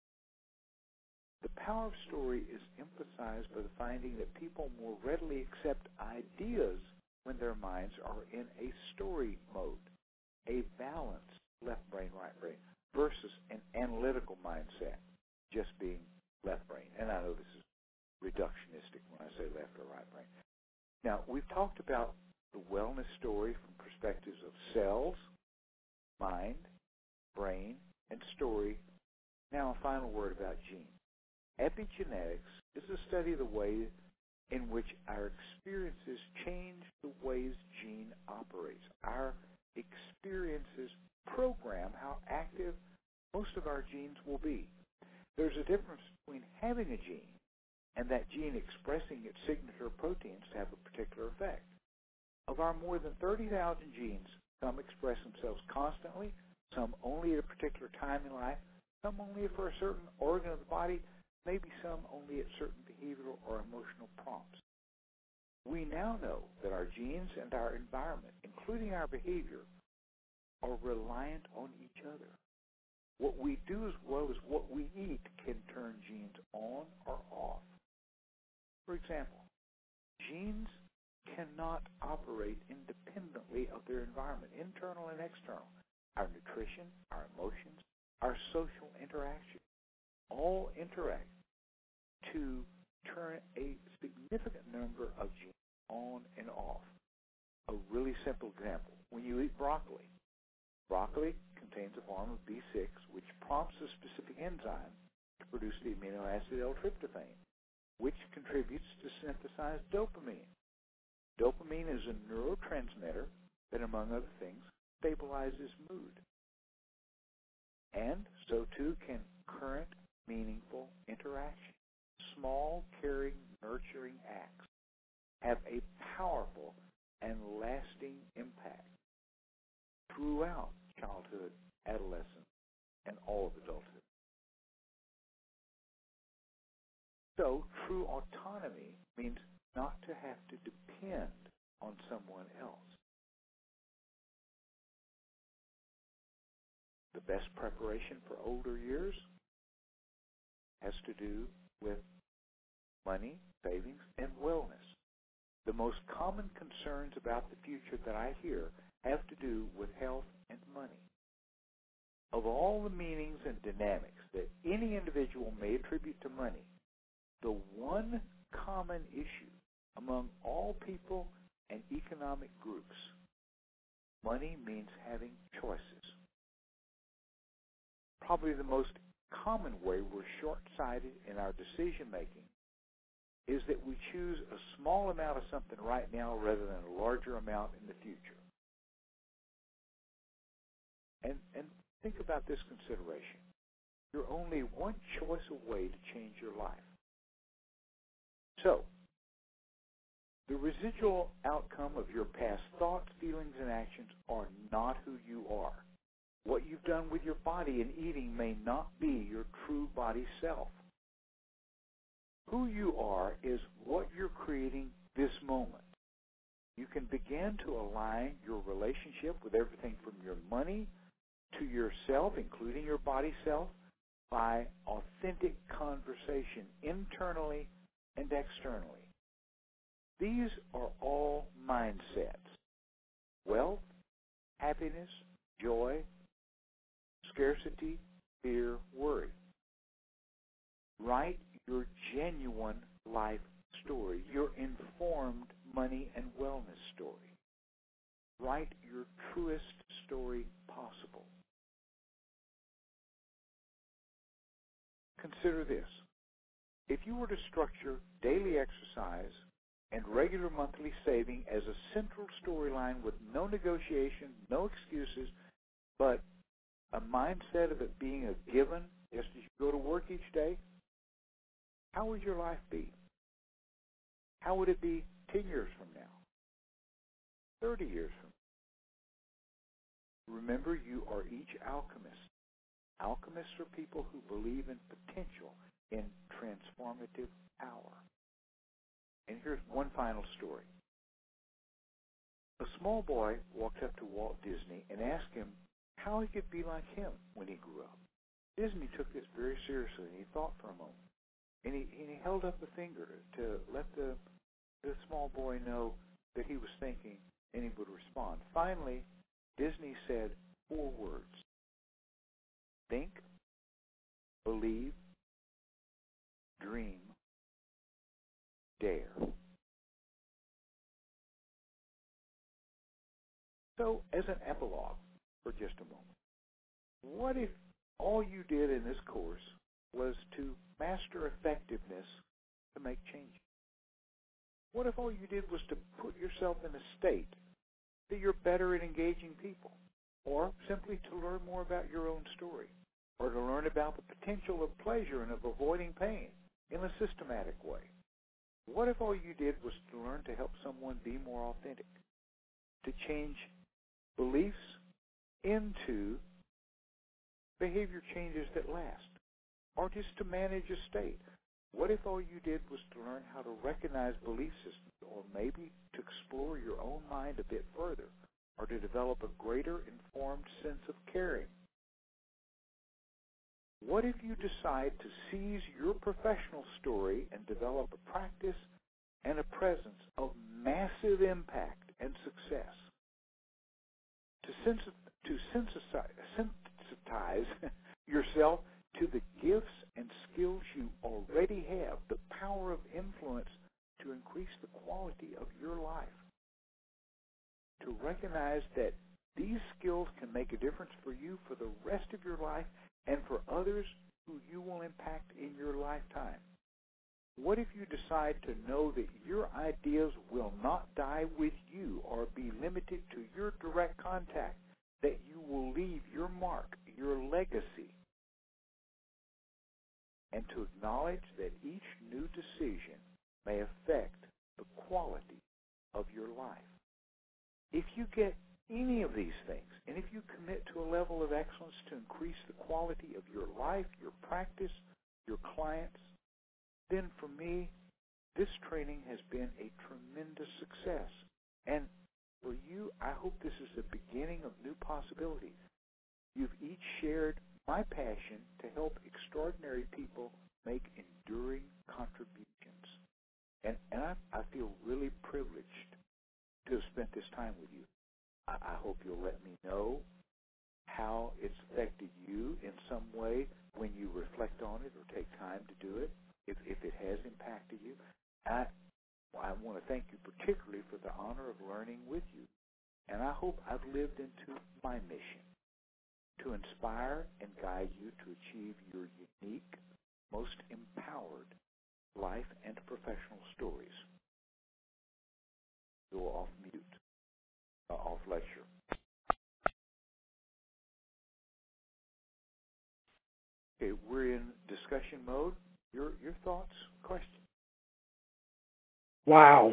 The power of story is emphasized by the finding that people more readily accept ideas when their minds are in a story mode, a balanced left brain, right brain, versus an analytical mindset, just being left brain. And I know this is reductionistic when I say left or right brain. Now, we've talked about the wellness story from perspectives of cells, mind, brain, and story. Now, a final word about genes. Epigenetics is the study of the way in which our experiences change the ways gene operates. Our experiences program how active most of our genes will be. There's a difference between having a gene and that gene expressing its signature proteins to have a particular effect. Of our more than 30,000 genes, some express themselves constantly, some only at a particular time in life, some only for a certain organ of the body, maybe some only at certain behavioral or emotional prompts. We now know that our genes and our environment, including our behavior, are reliant on each other. What we do as well as what we eat can turn genes on or off. For example, genes cannot operate independently of their environment, internal and external. Our nutrition, our emotions, our social interaction, all interact to turn a significant number of genes on and off. A really simple example. When you eat broccoli contains a form of B6 which prompts a specific enzyme to produce the amino acid L-tryptophan, which contributes to synthesize dopamine. Dopamine is a neurotransmitter that, among other things, stabilizes mood. And so too can current, meaningful interaction. Small, caring, nurturing acts have a powerful and lasting impact throughout childhood, adolescence, and all of adulthood. So, true autonomy means not to have to depend on someone else. The best preparation for older years has to do with money, savings, and wellness. The most common concerns about the future that I hear have to do with health and money. Of all the meanings and dynamics that any individual may attribute to money, the one common issue among all people and economic groups, money means having choices. Probably the most common way we're short-sighted in our decision-making is that we choose a small amount of something right now rather than a larger amount in the future. And think about this consideration. You're only one choice away to change your life. So, the residual outcome of your past thoughts, feelings, and actions are not who you are. What you've done with your body and eating may not be your true body self. Who you are is what you're creating this moment. You can begin to align your relationship with everything from your money to yourself, including your body self, by authentic conversation internally and externally. These are all mindsets. Wealth, happiness, joy, scarcity, fear, worry. Write your genuine life story, your informed money and wellness story. Write your truest story possible. Consider this. If you were to structure daily exercise and regular monthly saving as a central storyline with no negotiation, no excuses, but a mindset of it being a given just as you go to work each day, how would your life be? How would it be 10 years from now? 30 years from now? Remember, you are each alchemist. Alchemists are people who believe in potential, in transformative power. And here's one final story. A small boy walked up to Walt Disney and asked him how he could be like him when he grew up. Disney took this very seriously, and he thought for a moment. And he held up a finger to let the small boy know that he was thinking, and he would respond. Finally, Disney said 4 words: think, believe, dream, dare. So, as an epilogue for just a moment, what if all you did in this course was to master effectiveness to make changes? What if all you did was to put yourself in a state that you're better at engaging people, or simply to learn more about your own story, or to learn about the potential of pleasure and of avoiding pain in a systematic way? What if all you did was to learn to help someone be more authentic, to change beliefs into behavior changes that last, or just to manage a state? What if all you did was to learn how to recognize belief systems, or maybe to explore your own mind a bit further, or to develop a greater informed sense of caring? What if you decide to seize your professional story and develop a practice and a presence of massive impact and success? To sensitize yourself to the gifts and skills you already have, the power of influence to increase the quality of your life. To recognize that these skills can make a difference for you for the rest of your life and for others who you will impact in your lifetime. What if you decide to know that your ideas will not die with you or be limited to your direct contact, that you will leave your mark, your legacy, and to acknowledge that each new decision may affect the quality of your life? If you get any of these things, and if you commit to a level of excellence to increase the quality of your life, your practice, your clients, then for me, this training has been a tremendous success. And for you, I hope this is the beginning of new possibilities. You've each shared my passion to help extraordinary people make enduring contributions. And I feel really privileged to have spent this time with you. I hope you'll let me know how it's affected you in some way when you reflect on it or take time to do it, if it has impacted you. I want to thank you particularly for the honor of learning with you. And I hope I've lived into my mission to inspire and guide you to achieve your unique, most empowered life and professional stories. Go off mute, off lecture. Okay, we're in discussion mode. Your thoughts, questions? Wow.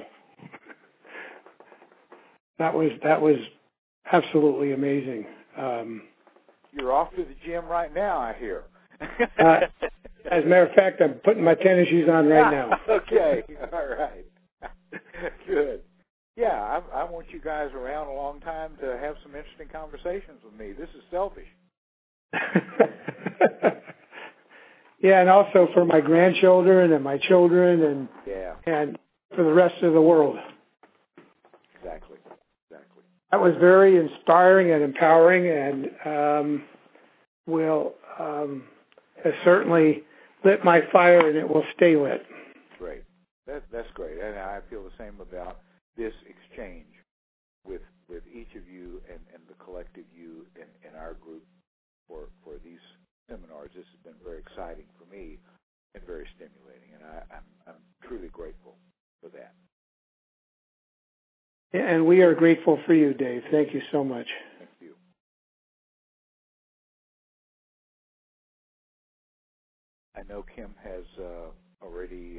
That was absolutely amazing. You're off to the gym right now, I hear. As a matter of fact, I'm putting my tennis shoes on right now. Okay, all right. Good. Yeah, I want you guys around a long time to have some interesting conversations with me. This is selfish. Yeah, and also for my grandchildren and my children and for the rest of the world. Exactly. That was very inspiring and empowering, and has certainly lit my fire, and it will stay lit. Great. That's great. And I feel the same about this exchange with each of you and the collective you in our group for these seminars. This has been very exciting for me and very stimulating, and I'm truly grateful for that. And we are grateful for you, Dave. Thank you so much. Thank you. I know Kim has already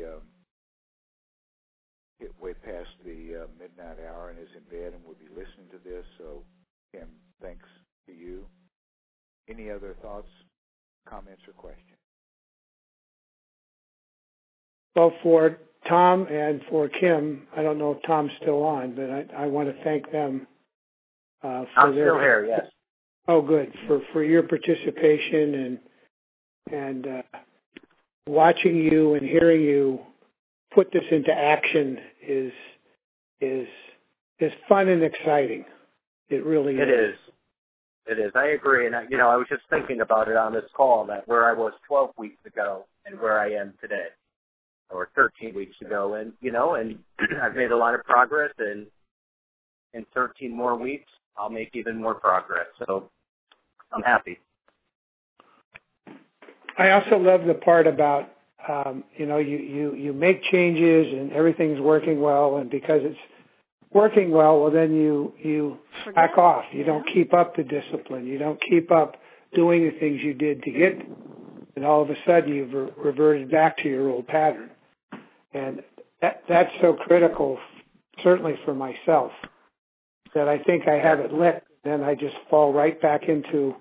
hit way past the midnight hour and is in bed and will be listening to this. So, Kim, thanks to you. Any other thoughts, comments, or questions? Well, for Tom and for Kim. I don't know if Tom's still on, but I want to thank them for I'm their. still here, yes. Oh, good for your participation and watching you and hearing you put this into action is fun and exciting. It really is. It is. It is. I agree. And, I was just thinking about it on this call, that where I was 12 weeks ago and where I am today, or 13 weeks ago. And, and I've made a lot of progress. And in 13 more weeks, I'll make even more progress. So I'm happy. I also love the part about, you make changes and everything's working well. And because it's working well, then you back off. You don't keep up the discipline. You don't keep up doing the things you did to get, and all of a sudden you've reverted back to your old pattern. And that's so critical, certainly for myself, that I think I have it licked, then I just fall right back into,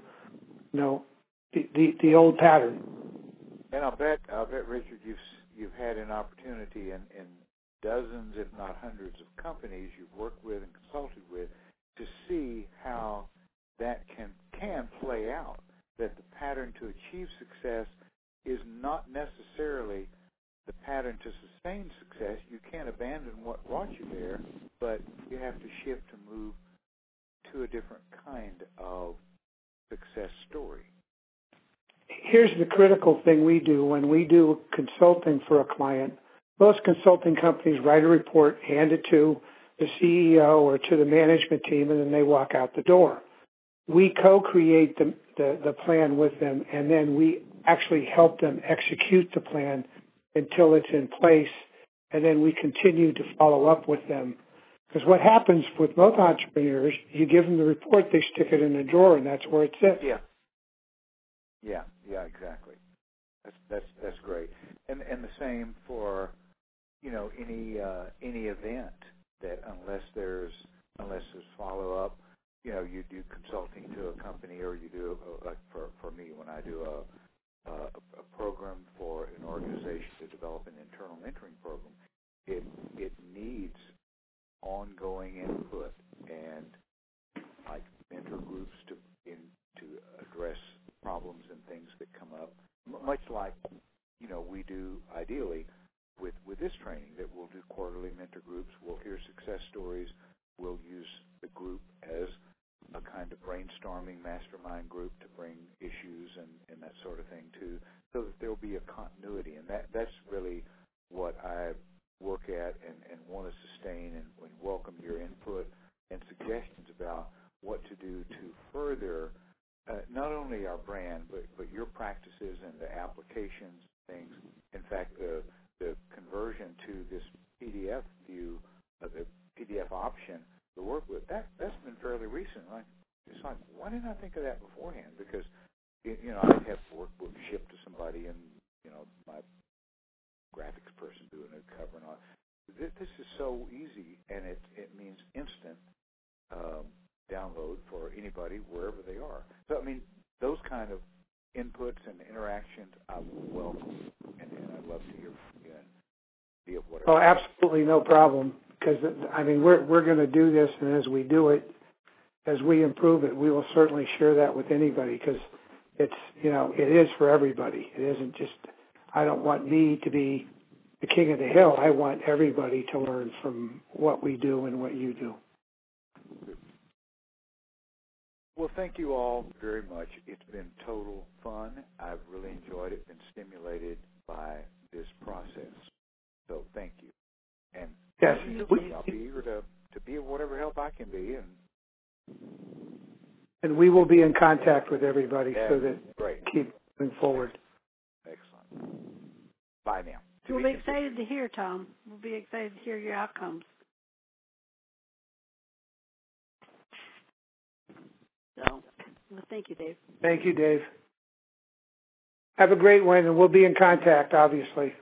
the old pattern. And I'll bet, Richard, you've had an opportunity in dozens, if not hundreds, of companies you've worked with and consulted with to see how that can play out, that the pattern to achieve success is not necessarily the pattern to sustain success. You can't abandon what brought you there, but you have to shift to move to a different kind of success story. Here's the critical thing we do when we do consulting for a client. Most consulting companies write a report, hand it to the CEO or to the management team, and then they walk out the door. We co-create the plan with them, and then we actually help them execute the plan until it's in place, and then we continue to follow up with them. Because what happens with most entrepreneurs, you give them the report, they stick it in a drawer, and that's where it sits. Yeah, exactly. That's great. And the same for any event that unless there's follow up, you do consulting to a company, or you do like for me when I do a program for an organization to develop an internal mentoring program, it needs ongoing input and like mentor groups to address problems and things that come up, much like we do ideally with this training, that we'll do quarterly mentor groups. We'll hear success stories. We'll use the group as a kind of brainstorming mastermind group to bring issues and that sort of thing too, so that there'll be a continuity. And that's really what I work at and want to sustain, and welcome your input and suggestions about what to do to further not only our brand, but your practices and the applications, things. In fact, the conversion to this PDF view, the PDF option, the work with that's been fairly recent. It's like, why didn't I think of that beforehand? Because I'd have workbook shipped to somebody, and my graphics person doing a cover and all. This is so easy, and it means instant download for anybody wherever they are. So those kind of inputs and interactions I welcome, and I'd love to hear from you and be of whatever. Oh, absolutely no problem. Because we're going to do this, and as we do it, as we improve it, we will certainly share that with anybody, because it's it is for everybody. It isn't just. I don't want me to be the king of the hill. I want everybody to learn from what we do and what you do. Well, thank you all very much. It's been total fun. I've really enjoyed it, been stimulated by this process. So thank you. And yes, I'll be eager to be of whatever help I can be. And we will be in contact with everybody so that great. Keep moving forward. Excellent. Bye now. We'll be excited to hear, Tom. We'll be excited to hear your outcomes. So, well, thank you, Dave. Thank you, Dave. Have a great one, and we'll be in contact, obviously.